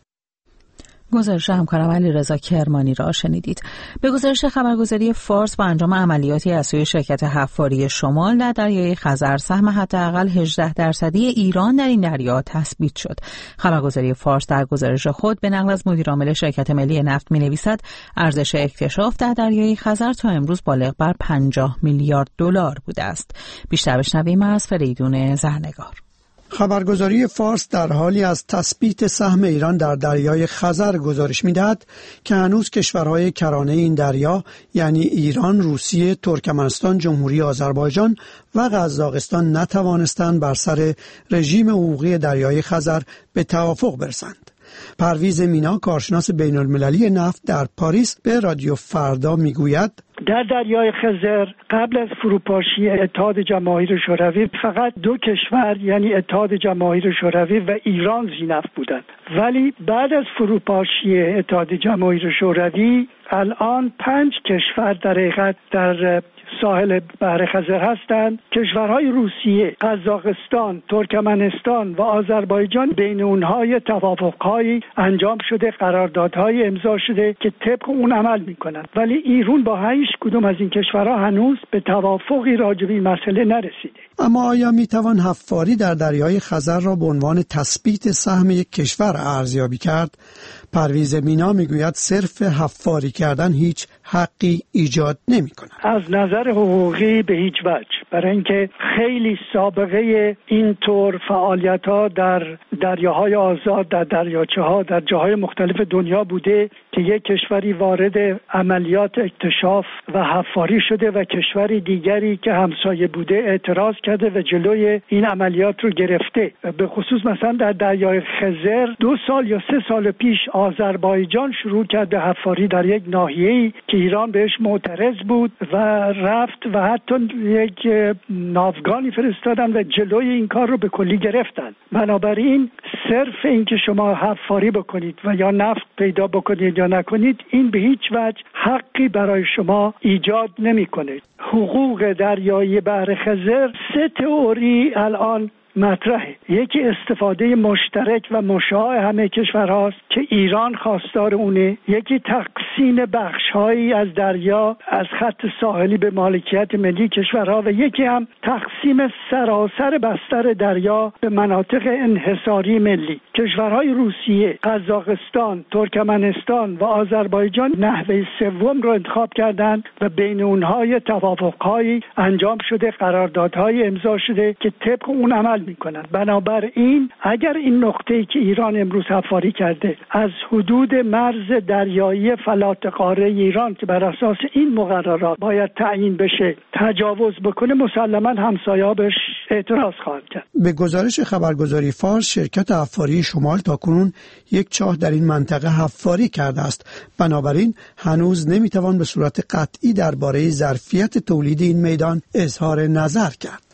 گزارش همکارم علیرضا کرمانی را شنیدید. به گزارش خبرگزاری فارس با انجام عملیاتی از سوی شرکت حفاری شمال در دریای خزر سهم حداقل هجده درصدی ایران در این دریا تثبیت شد. خبرگزاری فارس در گزارش خود به نقل از مدیر عامل شرکت ملی نفت می‌نویسد ارزش اکتشاف در دریای خزر تا امروز بالغ بر پنجاه میلیارد دلار بوده است. بیشتر بشنویم از فریدون زرنگار. خبرگزاری فارس در حالی از تثبیت سهم ایران در دریای خزر گزارش می‌دهد که هنوز کشورهای کرانه این دریا یعنی ایران، روسیه، ترکمنستان، جمهوری آذربایجان و قزاقستان نتوانستند بر سر رژیم حقوقی دریای خزر به توافق برسند. پرویز مینا کارشناس بین المللی نفت در پاریس به رادیو فردا میگوید در دریای خزر قبل از فروپاشی اتحاد جماهیر شوروی فقط دو کشور یعنی اتحاد جماهیر شوروی و ایران ذی‌نفت بودند، ولی بعد از فروپاشی اتحاد جماهیر شوروی الان پنج کشور در حقیقت در ساحل بحر خزر هستند. کشورهای روسیه، قزاقستان، ترکمنستان و آذربایجان بین اونها توافق‌هایی انجام شده، قراردادهای امضا شده که طبق اون عمل می‌کنند، ولی ایران با هیچ کدوم از این کشورها هنوز به توافقی راجع به این مسئله نرسیده. اما آیا میتوان حفاری در دریای خزر را به عنوان تثبیت سهم یک کشور ارزیابی کرد؟ پرویز مینا میگوید صرف حفاری کردن هیچ حقی ایجاد نمی‌کند. از نظر حقوقی به هیچ وجه، برای اینکه خیلی سابقه اینطور فعالیت‌ها در دریاهای آزاد، در دریاچه‌ها در جاهای مختلف دنیا بوده که یک کشوری وارد عملیات اکتشاف و حفاری شده و کشوری دیگری که همسایه بوده اعتراض کرده و جلوی این عملیات رو گرفته. به خصوص مثلا در دریای خزر دو سال یا سه سال پیش آذربایجان شروع کرده حفاری در یک ناحیه‌ای که ایران بهش معترض بود و رفت و حتی یک ناوگانی فرستادن و جلوی این کار رو به کلی گرفتن. بنابراین صرف این که شما حفاری بکنید و یا نفت پیدا بکنید یا نکنید این به هیچ وجه حقی برای شما ایجاد نمی‌کنه. حقوق دریایی بحر خزر سه تئوری الان مطرحه. یکی استفاده مشترک و مشاع همه کشورهاست که ایران خواستار اونه. یکی تقسیم بخش‌هایی از دریا از خط ساحلی به مالکیت ملی کشورها و یکی هم تقسیم سراسر بستر دریا به مناطق انحصاری ملی. کشورهای روسیه، قزاقستان، ترکمنستان و آذربایجان نحوه سوم رو انتخاب کردند و بین اونها توافق‌هایی انجام شده، قراردادهای امضا شده که طبق اون عمل میکنند. بنابراین اگر این نقطه‌ای که ایران امروز حفاری کرده از حدود مرز دریایی فلات قاره ایران که بر اساس این مقررات باید تعیین بشه تجاوز بکنه، مسلماً همسایه‌ها بهش اعتراض خواهند کرد. به گزارش خبرگزاری فارس شرکت حفاری شمال تاکنون یک چاه در این منطقه حفاری کرده است. بنابراین هنوز نمیتوان به صورت قطعی درباره ظرفیت تولید این میدان اظهار نظر کرد.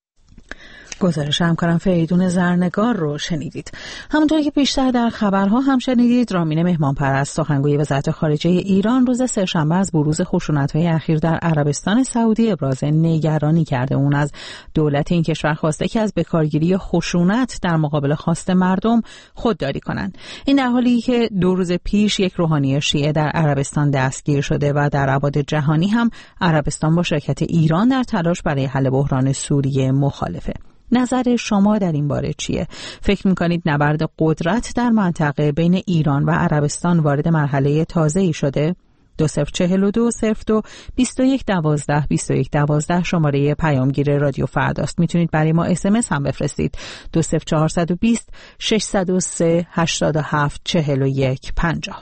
گزارش همکارم فریدون زرنگار رو شنیدید. همونطور که بیشتر در خبرها هم شنیدید، رامین مهمانپرست سخنگوی وزارت خارجه ایران روز سه‌شنبه از بروز خشونت‌های اخیر در عربستان سعودی ابراز نگرانی کرده. اون از دولت این کشور خواسته که از بکارگیری خشونت در مقابل خواست مردم خودداری کنند. این در حالی که دو روز پیش یک روحانی شیعه در عربستان دستگیر شده و در ابعاد جهانی هم عربستان با شرکت ایران در تلاش برای حل بحران سوریه مخالفه. نظر شما در این باره چیه؟ فکر میکنید نبرد قدرت در منطقه بین ایران و عربستان وارد مرحله تازه‌ای شده؟ دو صفر چهل و دو صفر دو بیست و یک دوازده بیست و یک دوازده شماره پیامگیر رادیو فرداست. میتونید برای ما اس ام اس هم بفرستید. دو صفر چهارصد و بیست ششصد و سه هشتاد و هفت چهل و یک پنجاه.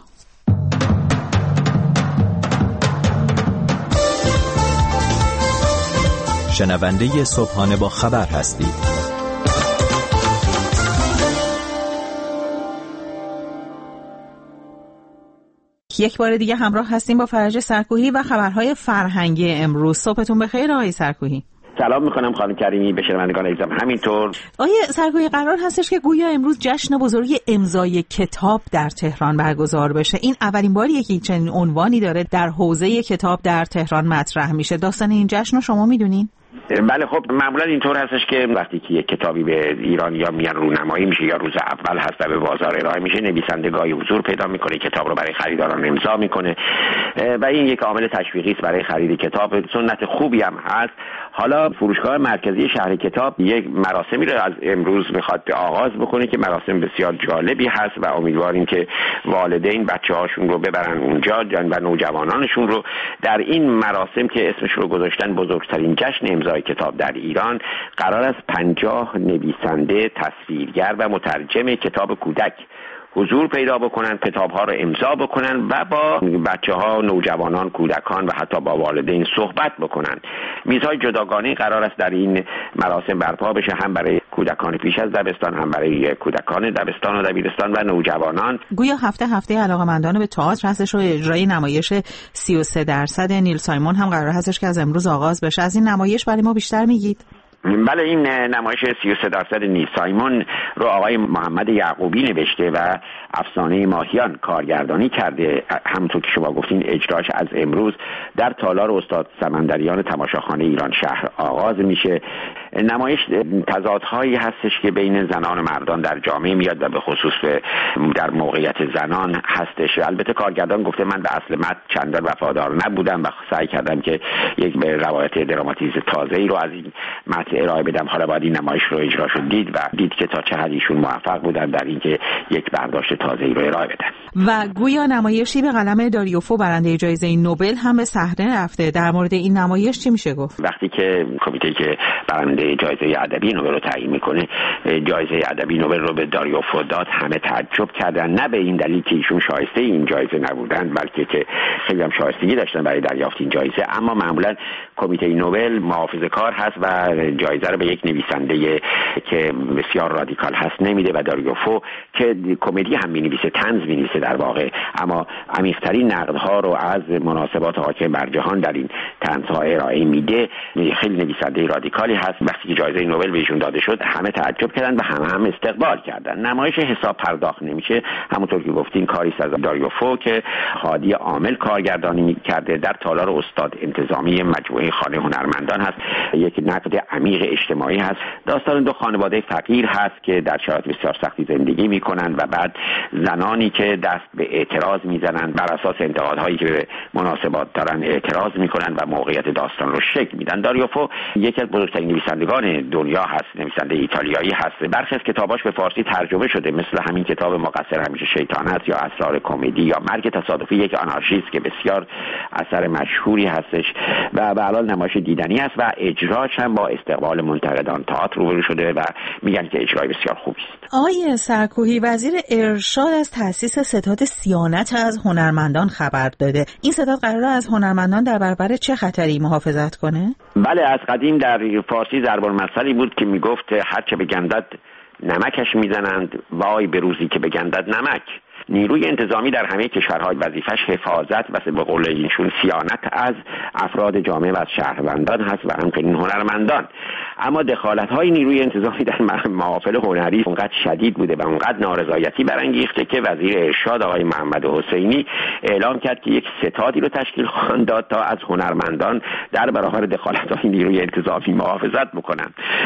شنونده صبحانه با خبر هستید. یک بار دیگه همراه هستیم با فرج سرکوهی و خبرهای فرهنگی امروز. صبحتون بخیر آقای سرکوهی. سلام میکنم خانم کریمی، به شنوندگان عزیزم همینطور. آقای سرکوهی، قرار هستش که گویا امروز جشن بزرگ امضای کتاب در تهران برگزار بشه. این اولین باریه که چنین عنوانی داره در حوزه کتاب در تهران مطرح میشه. داستان این جشن رو شما میدونین؟ بله، خب معمولا اینطور هستش که وقتی که یک کتابی به ایران یا میان رونمایی میشه یا روز اول هست و به بازار ارائه میشه، نویسنده گاهی حضور پیدا میکنه، کتاب رو برای خریداران امضا میکنه و این یک عامل تشویقی است برای خرید کتاب. سنت خوبی هم هست. حالا فروشگاه مرکزی شهر کتاب یک مراسمی رو از امروز میخواد آغاز بکنه که مراسم بسیار جالبی هست و امیدواریم که والدین بچه‌هاشون رو ببرن اونجا و نوجوانانشون رو در این مراسم که اسمش رو گذاشتن بزرگترین جشن امضای کتاب در ایران، قرار است پنجاه نویسنده، تصویرگر و مترجم کتاب کودک حضور پیدا بکنن، کتاب‌ها رو امضا بکنن و با بچه‌ها، نوجوانان، کودکان و حتی با والدین صحبت بکنن. میزهای جداگانه قرار است در این مراسم برپا بشه، هم برای کودکان پیش از دبستان، هم برای کودکان دبستان و دبیرستان و نوجوانان. گویا هفته هفته علاقه‌مندان به تئاتر هستش و اجرای نمایش سی و سه درصد نیل سایمون هم قرار هستش که از امروز آغاز بشه. از این نمایش برای ما بیشتر میگید؟ بله، این نمایش سی و سه درصد نیل سایمون رو آقای محمد یعقوبی نوشته و افسانه ماهیان کارگردانی کرده. همونطور که شما گفتین اجراش از امروز در تالار استاد سمندریان تماشاخانه ایران شهر آغاز میشه. نمایش تضادهایی هستش که بین زنان و مردان در جامعه میاد و به خصوص در موقعیت زنان هستش. البته کارگردان گفته من به اصل متن چندان وفادار نبودم و سعی کردم که یک روایت دراماتیزه تازه‌ای رو از این متن ارائه بدم. حالا باید این نمایش رو اجرا شد دید و دید که تا چه حد ایشون موفق بودن در اینکه یک برداشت تازه‌ای رو ارائه بدن. و گویا نمایشی به قلم داریوفو برنده جایزه نوبل هم به صحنه رفته. در مورد این نمایش چی میشه گفت؟ وقتی که کمیته که برنده جایزه ادبی نوبل رو تعیین میکنه جایزه ادبی نوبل رو به داریوفو داد، همه تعجب کردن، نه به این دلیل که ایشون شایسته این جایزه نبودن، بلکه که خیلی هم شایستگی داشتن برای دریافت این جایزه. اما معمولا کمیته نوبل محافظه‌کار هست و جایزه رو به یک نویسنده که بسیار رادیکال هست نمیده و داریوفو که کمدی هم می‌نویسه، طنز می‌نویسه در واقع، اما عمیق‌ترین نقدها رو از مناسبات حاکم بر جهان در این طنزها ارائه میده. خیلی نویسنده رادیکالی هست. وقتی که جایزه نوبل بهشون داده شد همه تعجب کردن و همه هم استقبال کردن. نمایش حساب پرداخت نمیشه، همونطور که گفتین کاری از داریوفو که هادی عامل کارگردانی کرده در تالار استاد انتظامی مجموعه خانه هنرمندان هست. یک نقد عمیق اجتماعی هست. داستان دو خانواده فقیر هست که در شرایط بسیار سختی زندگی میکنن و بعد زنانی که دست به اعتراض میزنن، بر اساس انتقادهایی که به مناسبات دارن اعتراض میکنن و موقعیت داستان رو شکل میدن. داریوفو یکی از بزرگترین نویسندگان دنیا هست، نویسنده ایتالیایی هست. برخی از کتاباش به فارسی ترجمه شده، مثل همین کتاب مقصر همیشه شیطان است یا اسرار کمدی یا مرگ تصادفی یک آنارشیست که بسیار اثر مشهوری هستش و به الان نمایش دیدنی است و اجراش هم با استقبال منتقدان تئاتر روبرو شده و میگن که اجرای بسیار خوبی است. آقای سرکوهی، وزیر ارشاد از تأسیس ستاد صیانت از هنرمندان خبر داده. این ستاد قراره از هنرمندان در برابر چه خطری محافظت کنه؟ بله، از قدیم در فارسی ضرب المثلی بود که میگفت هر چه بگندد نمکش میزنند، وای به روزی که بگندد نمک. نیروی انتظامی در همه کشورهای وظیفش حفاظت و به قول ایشون صیانت از افراد جامعه و از شهروندان هست و همچنین هنرمندان. اما دخالت‌های نیروی انتظامی در محافل هنری اونقدر شدید بوده و اونقدر نارضایتی برانگیخته که وزیر ارشاد آقای محمد حسینی اعلام کرد که یک ستادی رو تشکیل خواهند داد تا از هنرمندان در برابر دخالت‌های نیروی انتظامی محافظت بکنن.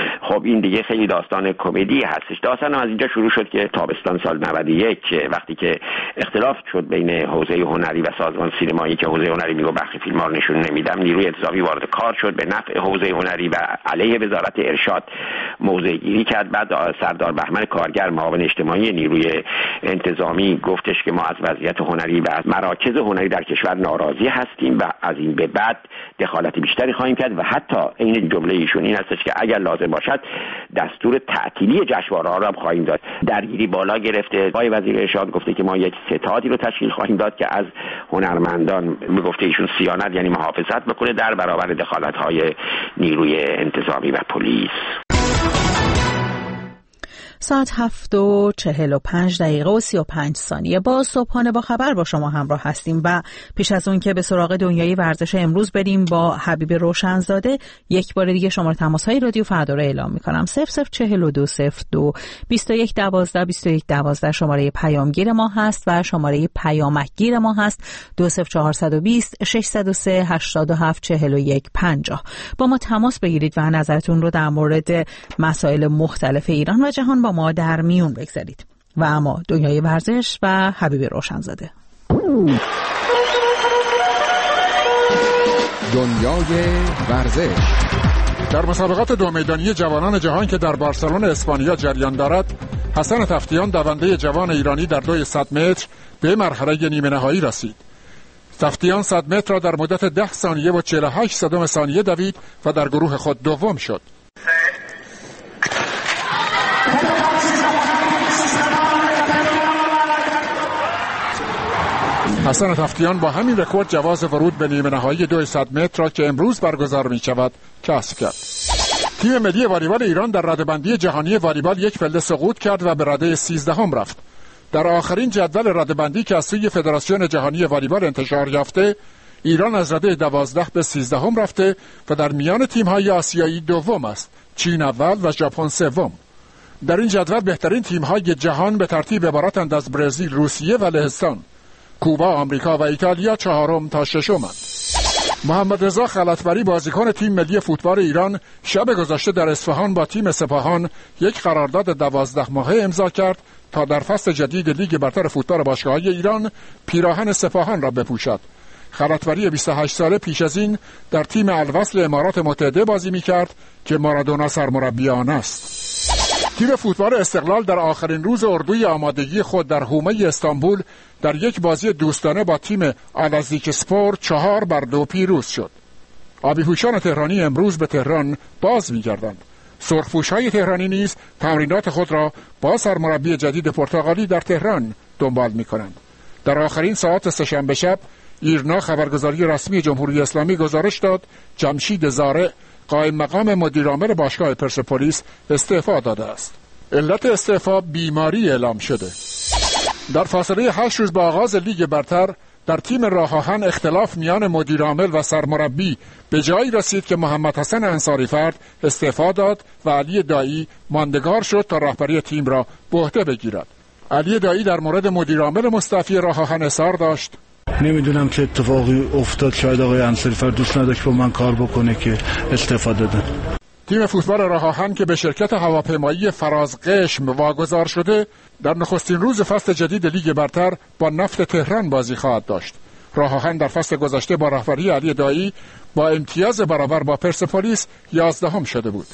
خب این دیگه خیلی داستان کمدی هستش. داستان از اینجا شروع شد که تابستان سال نود و یک وقتی که اختلاف شد بین حوزه هنری و سازمان سینمایی که حوزه هنری میگه برخی فیلم‌ها رو نشون نمیدم، نیروی انتظامی وارد کار شد به نفع حوزه هنری و علیه وزارت ارشاد موضع گیری کرد. بعد سردار بهمن کارگر معاون اجتماعی نیروی انتظامی گفتش که ما از وضعیت هنری و از مراکز هنری در کشور ناراضی هستیم و از این به بعد دخالت بیشتری خواهیم کرد و حتی این جمله ایشون این هستش که اگر لازم باشد دستور تعطیلی جشنواره‌ها را هم خواهیم داد. درگیری بالا گرفته. آقای وزیر ارشاد گفته که ما یک ستادی رو تشکیل خواهیم داد که از هنرمندان میگفته ایشون صیانت یعنی محافظت بکنه در برابر دخالت‌های نیروی انتظامی و پلیس. ساعت هفت و چهل و پنج دقیقه و سی و پنج ثانیه. با صبحانه با خبر با شما همراه هستیم و پیش از اون که به سراغ دنیای ورزش امروز بریم با حبیب روشنزاده، یک بار دیگه شماره تماس‌های رادیو فردا رو اعلام می‌کنم. صفر صفر چهل و دو صفر دو بیست و یک دوازده بیست و یک دوازده شماره پیامگیر ما هست و شماره پیامکگیر ما هست دو صفر چهارصد و بیست ششصد و سه هشتاد و هفت چهل و یک پنجاه. با ما تماس بگیرید و نظرتون رو در مورد مسائل مختلف ایران و جهان با ما در میون بگذارید. و اما دنیای ورزش و حبیب روشنزاده. دنیای ورزش. در مسابقات دو میدانی جوانان جهان که در بارسلون اسپانیا جریان دارد، حسن تفتیان دونده جوان ایرانی در دوی صد متر به مرحله نیمه نهایی رسید. تفتیان صد متر را در مدت ده ثانیه و چهل و هشت صدم ثانیه دوید و در گروه خود دوم شد. حسن تفتیان با همین رکورد جواز ورود به نیمه نهایی دوی صد متر را که امروز برگزار می شود کسب کرد. تیم ملی والیبال ایران در رده‌بندی جهانی والیبال یک پله سقوط کرد و به رده سیزدهم رفت. در آخرین جدول رده‌بندی که از سوی فدراسیون جهانی والیبال انتشار یافته، ایران از رده دوازده به سیزدهم رفته و در میان تیم‌های آسیایی دوم است، چین اول و ژاپن سوم. در این جدول بهترین تیم‌های جهان به ترتیب عبارتند از برزیل، روسیه و لهستان. کوبا، آمریکا و ایتالیا چهارم تا ششمند. محمد رضا خلعتبری بازیکن تیم ملی فوتبال ایران شب گذشته در اصفهان با تیم سپاهان یک قرارداد دوازده ماهه امضا کرد تا در فصل جدید لیگ برتر فوتبال باشگاه‌های ایران پیراهن سپاهان را بپوشد. خلعتبری بیست و هشت ساله پیش از این در تیم الوصل امارات متحده بازی می‌کرد که مارادونا سرمربی آن است. تیم فوتبال استقلال در آخرین روز اردوی آمادگی خود در حومه استانبول در یک بازی دوستانه با تیم آلازیک اسپور چهار بر دو پیروز شد. آبی‌پوشان تهرانی امروز به تهران باز می‌گردند. سرخپوش‌های تهرانی نیز تمرینات خود را با سرمربی جدید پرتغالی در تهران دنبال می‌کنند. در آخرین ساعت سه‌شنبه شب ایرنا خبرگزاری رسمی جمهوری اسلامی گزارش داد جمشید زارع قائم مقام مدیرعامل باشگاه پرسپولیس استعفا داده است. علت استعفا بیماری اعلام شده. در فاصله هشت روز با آغاز لیگ برتر در تیم راه آهن اختلاف میان مدیرعامل و سرمربی به جایی رسید که محمد حسن انصاری فرد استعفا داد و علی دایی ماندگار شد تا رهبری تیم را به عهده بگیرد. علی دایی در مورد مدیرعامل مستعفی راه آهن اظهار داشت: نمیدونم چه اتفاقی افتاد، شاید آقای انصاری فرد دوست نداشت با من کار بکنه که استعفا دادن. تیم فوتبال راه آهن که به شرکت هواپیمایی فراز قشم واگذار شده در نخستین روز فصل جدید لیگ برتر با نفت تهران بازی خواهد داشت. راه آهن در فصل گذشته با رهبری علی دایی با امتیاز برابر با پرسپولیس یازدهم شده بود.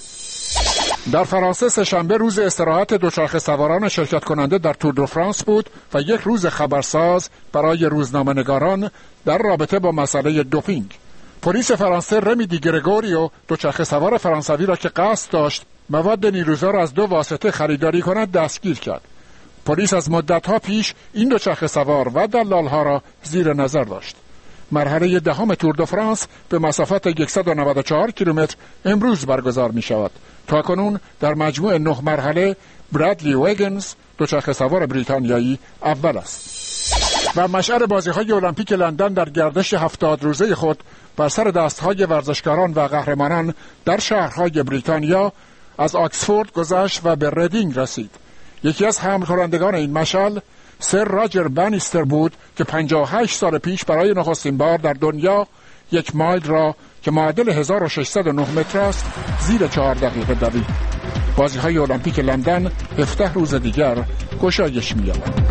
در فرانسه سه‌شنبه روز استراحت دوچرخه سواران شرکت کننده در تور دو فرانس بود و یک روز خبرساز برای روزنامه‌نگاران در رابطه با مسئله دوپینگ. پلیس فرانسه رمی دی گرگوریو دوچرخه سوار فرانسوی را که قصد داشت مواد نیروزا را از دو واسطه خریداری کند دستگیر کرد. پلیس از مدت‌ها پیش این دوچرخه سوار و دلال‌ها را زیر نظر داشت. مرحله دهم تور دو فرانس به مسافت صد و نود و چهار کیلومتر امروز برگزار می شود. تاکنون در مجموع نه مرحله برادلی ویگنز دوچرخه سوار بریتانیایی اول است. و مشعل بازی‌های المپیک لندن در گردش هفتاد روزه خود بر سر دست‌های ورزشکاران و قهرمانان در شهرهای بریتانیا از آکسفورد گذشت و به ریدینگ رسید. یکی از حمل کنندگان این مشعل سر راجر بانیستر بود که پنجاه و هشت سال پیش برای نخستین بار در دنیا یک مایل را که معادل هزار و ششصد و نه متر است زیر چهار دقیقه دوید. بازی‌های المپیک لندن هفده روز دیگر گشایش می‌یابد.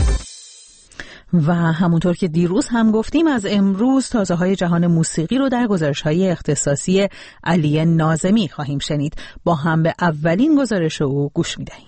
و همونطور که دیروز هم گفتیم از امروز تازه های جهان موسیقی رو در گزارش های اختصاصی علی ناظمی خواهیم شنید. با هم به اولین گزارش او گوش می‌دهیم.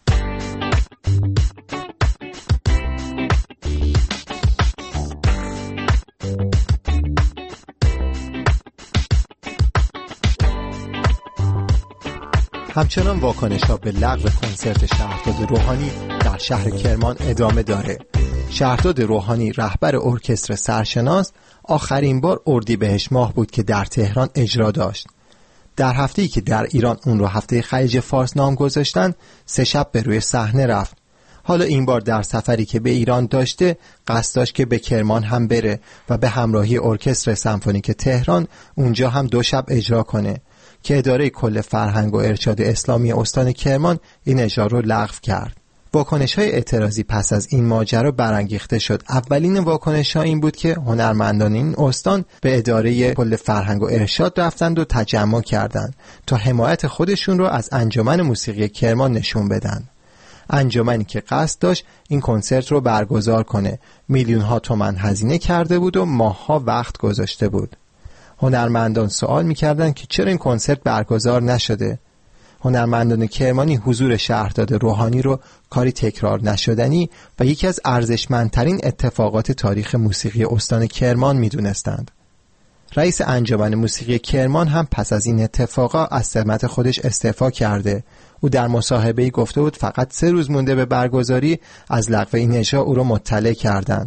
همچنان واکنش‌ها به لغو کنسرت شهرداد روحانی در شهر کرمان ادامه داره. شهرداد روحانی رهبر ارکستر سرشناس آخرین بار اردیبهشت ماه بود که در تهران اجرا داشت. در هفته‌ای که در ایران اون رو هفته خلیج فارس نام گذاشتن، سه شب به روی صحنه رفت. حالا این بار در سفری که به ایران داشته قصد داشت که به کرمان هم بره و به همراهی ارکستر سمفونیک تهران اونجا هم دو شب اجرا کنه که اداره کل فرهنگ و ارشاد اسلامی استان کرمان این اجرا رو لغو کرد. واکنش‌های اعتراضی پس از این ماجرا برانگیخته شد. اولین واکنش‌ها این بود که هنرمندان این استان به اداره کل فرهنگ و ارشاد رفتند و تجمع کردند تا حمایت خودشون رو از انجمن موسیقی کرمان نشون بدن. انجمنی که قصد داشت این کنسرت رو برگزار کنه، میلیون‌ها تومان هزینه کرده بود و ماه‌ها وقت گذاشته بود. هنرمندان سوال می‌کردند که چرا این کنسرت برگزار نشده؟ هنرمندان کرمانی حضور شهرداد روحانی رو کاری تکرار نشدنی و یکی از ارزشمندترین اتفاقات تاریخ موسیقی استان کرمان می‌دونستند. رئیس انجمن موسیقی کرمان هم پس از این اتفاقا از سمت خودش استعفا کرده. او در مصاحبه‌ای گفته بود فقط سه روز مونده به برگزاری از لغو این اجرا او رو مطلع کردند.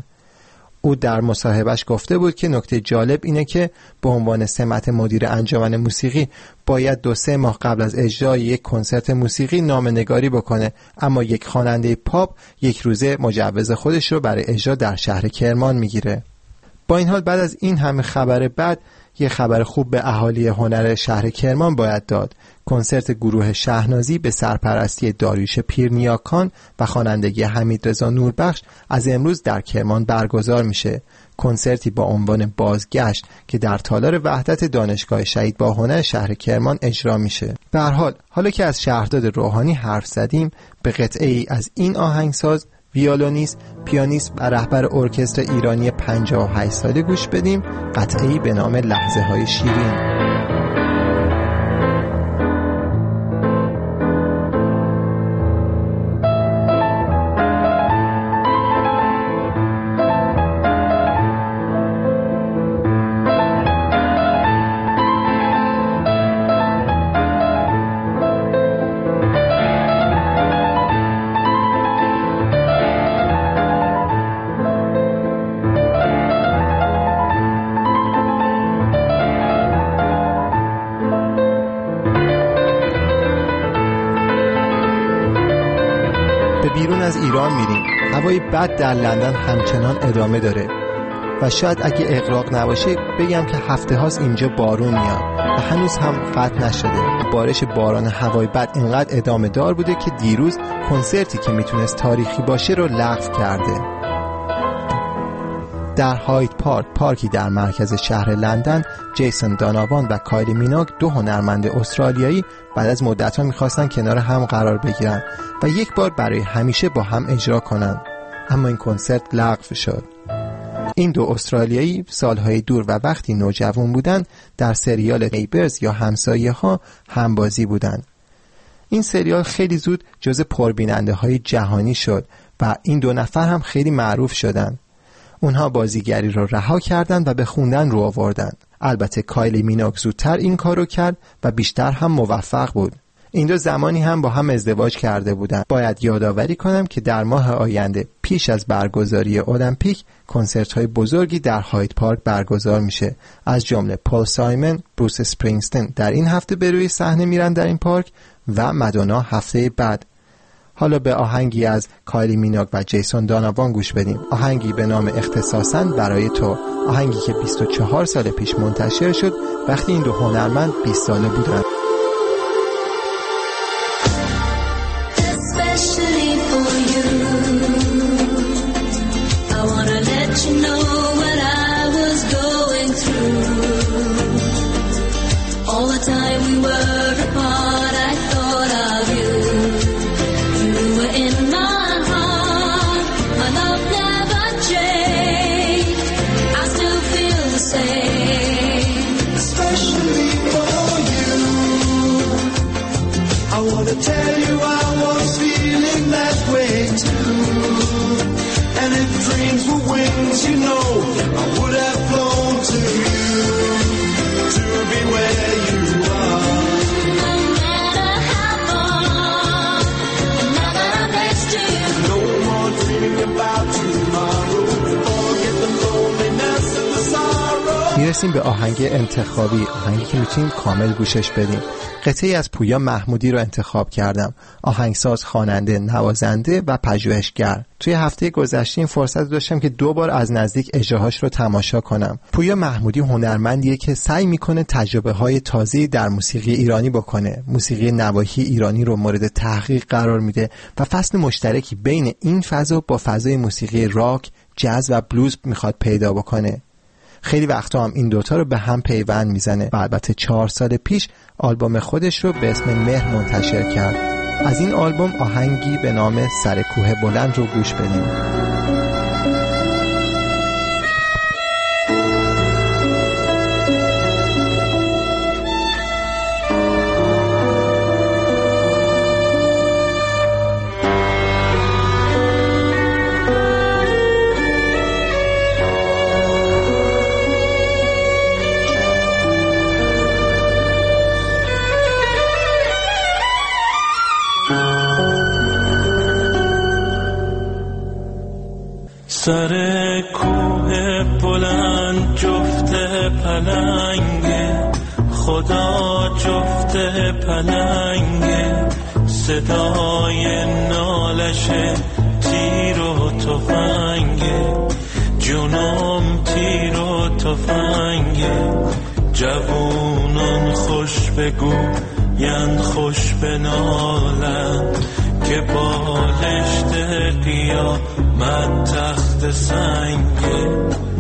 او در مصاحبهش گفته بود که نکته جالب اینه که به عنوان سمت مدیر انجمن موسیقی باید دو سه ماه قبل از اجرای یک کنسرت موسیقی نامه‌نگاری بکنه، اما یک خواننده پاپ یک روزه مجوز خودش رو برای اجرا در شهر کرمان میگیره. با این حال بعد از این همه خبر بد یه خبر خوب به اهالی هنر شهر کرمان باید داد. کنسرت گروه شهنازی به سرپرستی داریوش پیرنیاکان و خوانندگی حمیدرضا نوربخش از امروز در کرمان برگزار میشه. کنسرتی با عنوان بازگشت که در تالار وحدت دانشگاه شهید باهنر شهر کرمان اجرا میشه. به هر حال حالا که از شهرداد روحانی حرف زدیم، به قطعه ای از این آهنگساز، ویولونیست، پیانیست و رهبر ارکستر ایرانی پنجاه و هشت ساله گوش بدیم. قطعه‌ای به نام لحظه های شیرین. بیرون از ایران میریم. هوای بد در لندن همچنان ادامه داره و شاید اگه اغراق نباشه بگم که هفته هاست اینجا بارون میاد و هنوز هم فتح نشده. بارش باران هوای بد اینقدر ادامه دار بوده که دیروز کنسرتی که میتونست تاریخی باشه رو لغو کرده. در هاید پارک، پارکی در مرکز شهر لندن، جیسون داناوان و کایلی مینوگ، دو هنرمند استرالیایی بعد از مدت‌ها می‌خواستن کنار هم قرار بگیرن و یک بار برای همیشه با هم اجرا کنن، اما این کنسرت لغو شد. این دو استرالیایی سالهای دور و وقتی نوجوان بودن در سریال نیبرز یا همسایه‌ها همبازی بودن. این سریال خیلی زود جز پربیننده‌های جهانی شد و این دو نفر هم خیلی معروف شدن. اونها بازیگری رو رها کردن و به خوندن رو آوردن. البته کایلی مینوگ زودتر این کارو کرد و بیشتر هم موفق بود. این دو زمانی هم با هم ازدواج کرده بودن. باید یادآوری کنم که در ماه آینده پیش از برگزاری المپیک کنسرت‌های بزرگی در هاید پارک برگزار میشه. از جمله پال سایمن، بروس اسپرینگستین در این هفته به روی صحنه میرن در این پارک و مادونا هفته بعد. حالا به آهنگی از کایلی مینوگ و جیسون داناوان گوش بدیم. آهنگی به نام اختصاصاً برای تو. آهنگی که بیست و چهار سال پیش منتشر شد وقتی این دو هنرمند بیست ساله بودند. I wanna let you know what I was going through. I wanna tell you I was feeling that way too. And if dreams were wings, you know, I would have flown to you, to be where you are. No matter how far, now that I'm next to you. No more dreaming about tomorrow. Forget the loneliness and the sorrow. میرسیم به آهنگ انتخابی، آهنگی که میتونیم کامل گوشش بدیم. قطعی از پویا محمودی رو انتخاب کردم. آهنگساز، خواننده، نوازنده و پژوهشگر. توی هفته گذشته این فرصت داشتم که دو بار از نزدیک اجراهاش رو تماشا کنم. پویا محمودی هنرمندیه که سعی میکنه تجربه‌های تازه‌ای در موسیقی ایرانی بکنه. موسیقی نواحی ایرانی رو مورد تحقیق قرار میده و فصل مشترکی بین این فضا با فضای موسیقی راک، جاز و بلوز میخواد پیدا بکنه. خیلی وقتا هم این دوتا رو به هم پیوند میزنه و البته چهار سال پیش آلبوم خودش رو به اسم مهر منتشر کرد. از این آلبوم آهنگی به نام سر کوه بلند رو گوش بدیم. سر کوه بلند جفت پلنگ، خدا جفت پلنگ، صدای نالش تیر و تفنگ، جنوم تیر و تفنگ. جوونان خوش بگو یند خوش بنالند که بالشت قیامت تخت سنگه.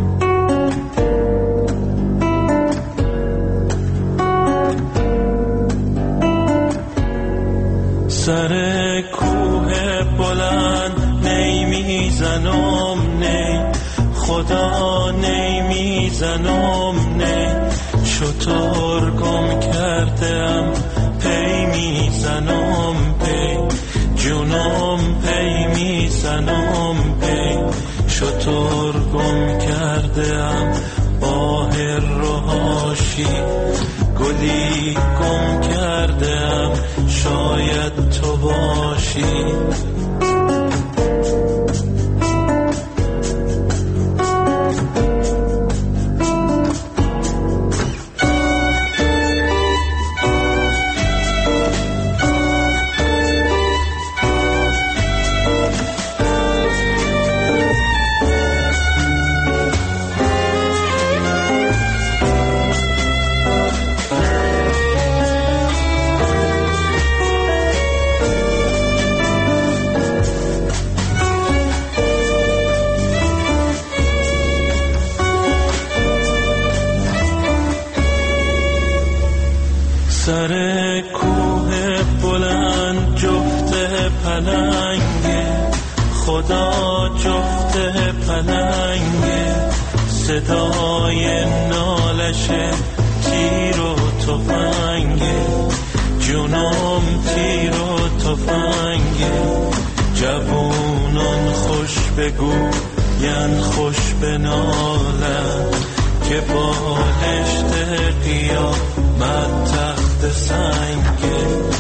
سر کوه بلند نمیزنم نی، خدا نمیزنم نی، شطور گم کردم پی میزنم پی، جونم پی میزنم پی، شطور گم کردم باهر رو هاشی، گلی گم کردم شاید تو باشی. سر کوه بلند جفت پلنگ، خدا جفت پلنگ، صدای نالش تیر و تفنگ، جونم تیر و تفنگ. جوونان خوش بگو ین خوش بنالن که بالشت قیامت تخت سنگه.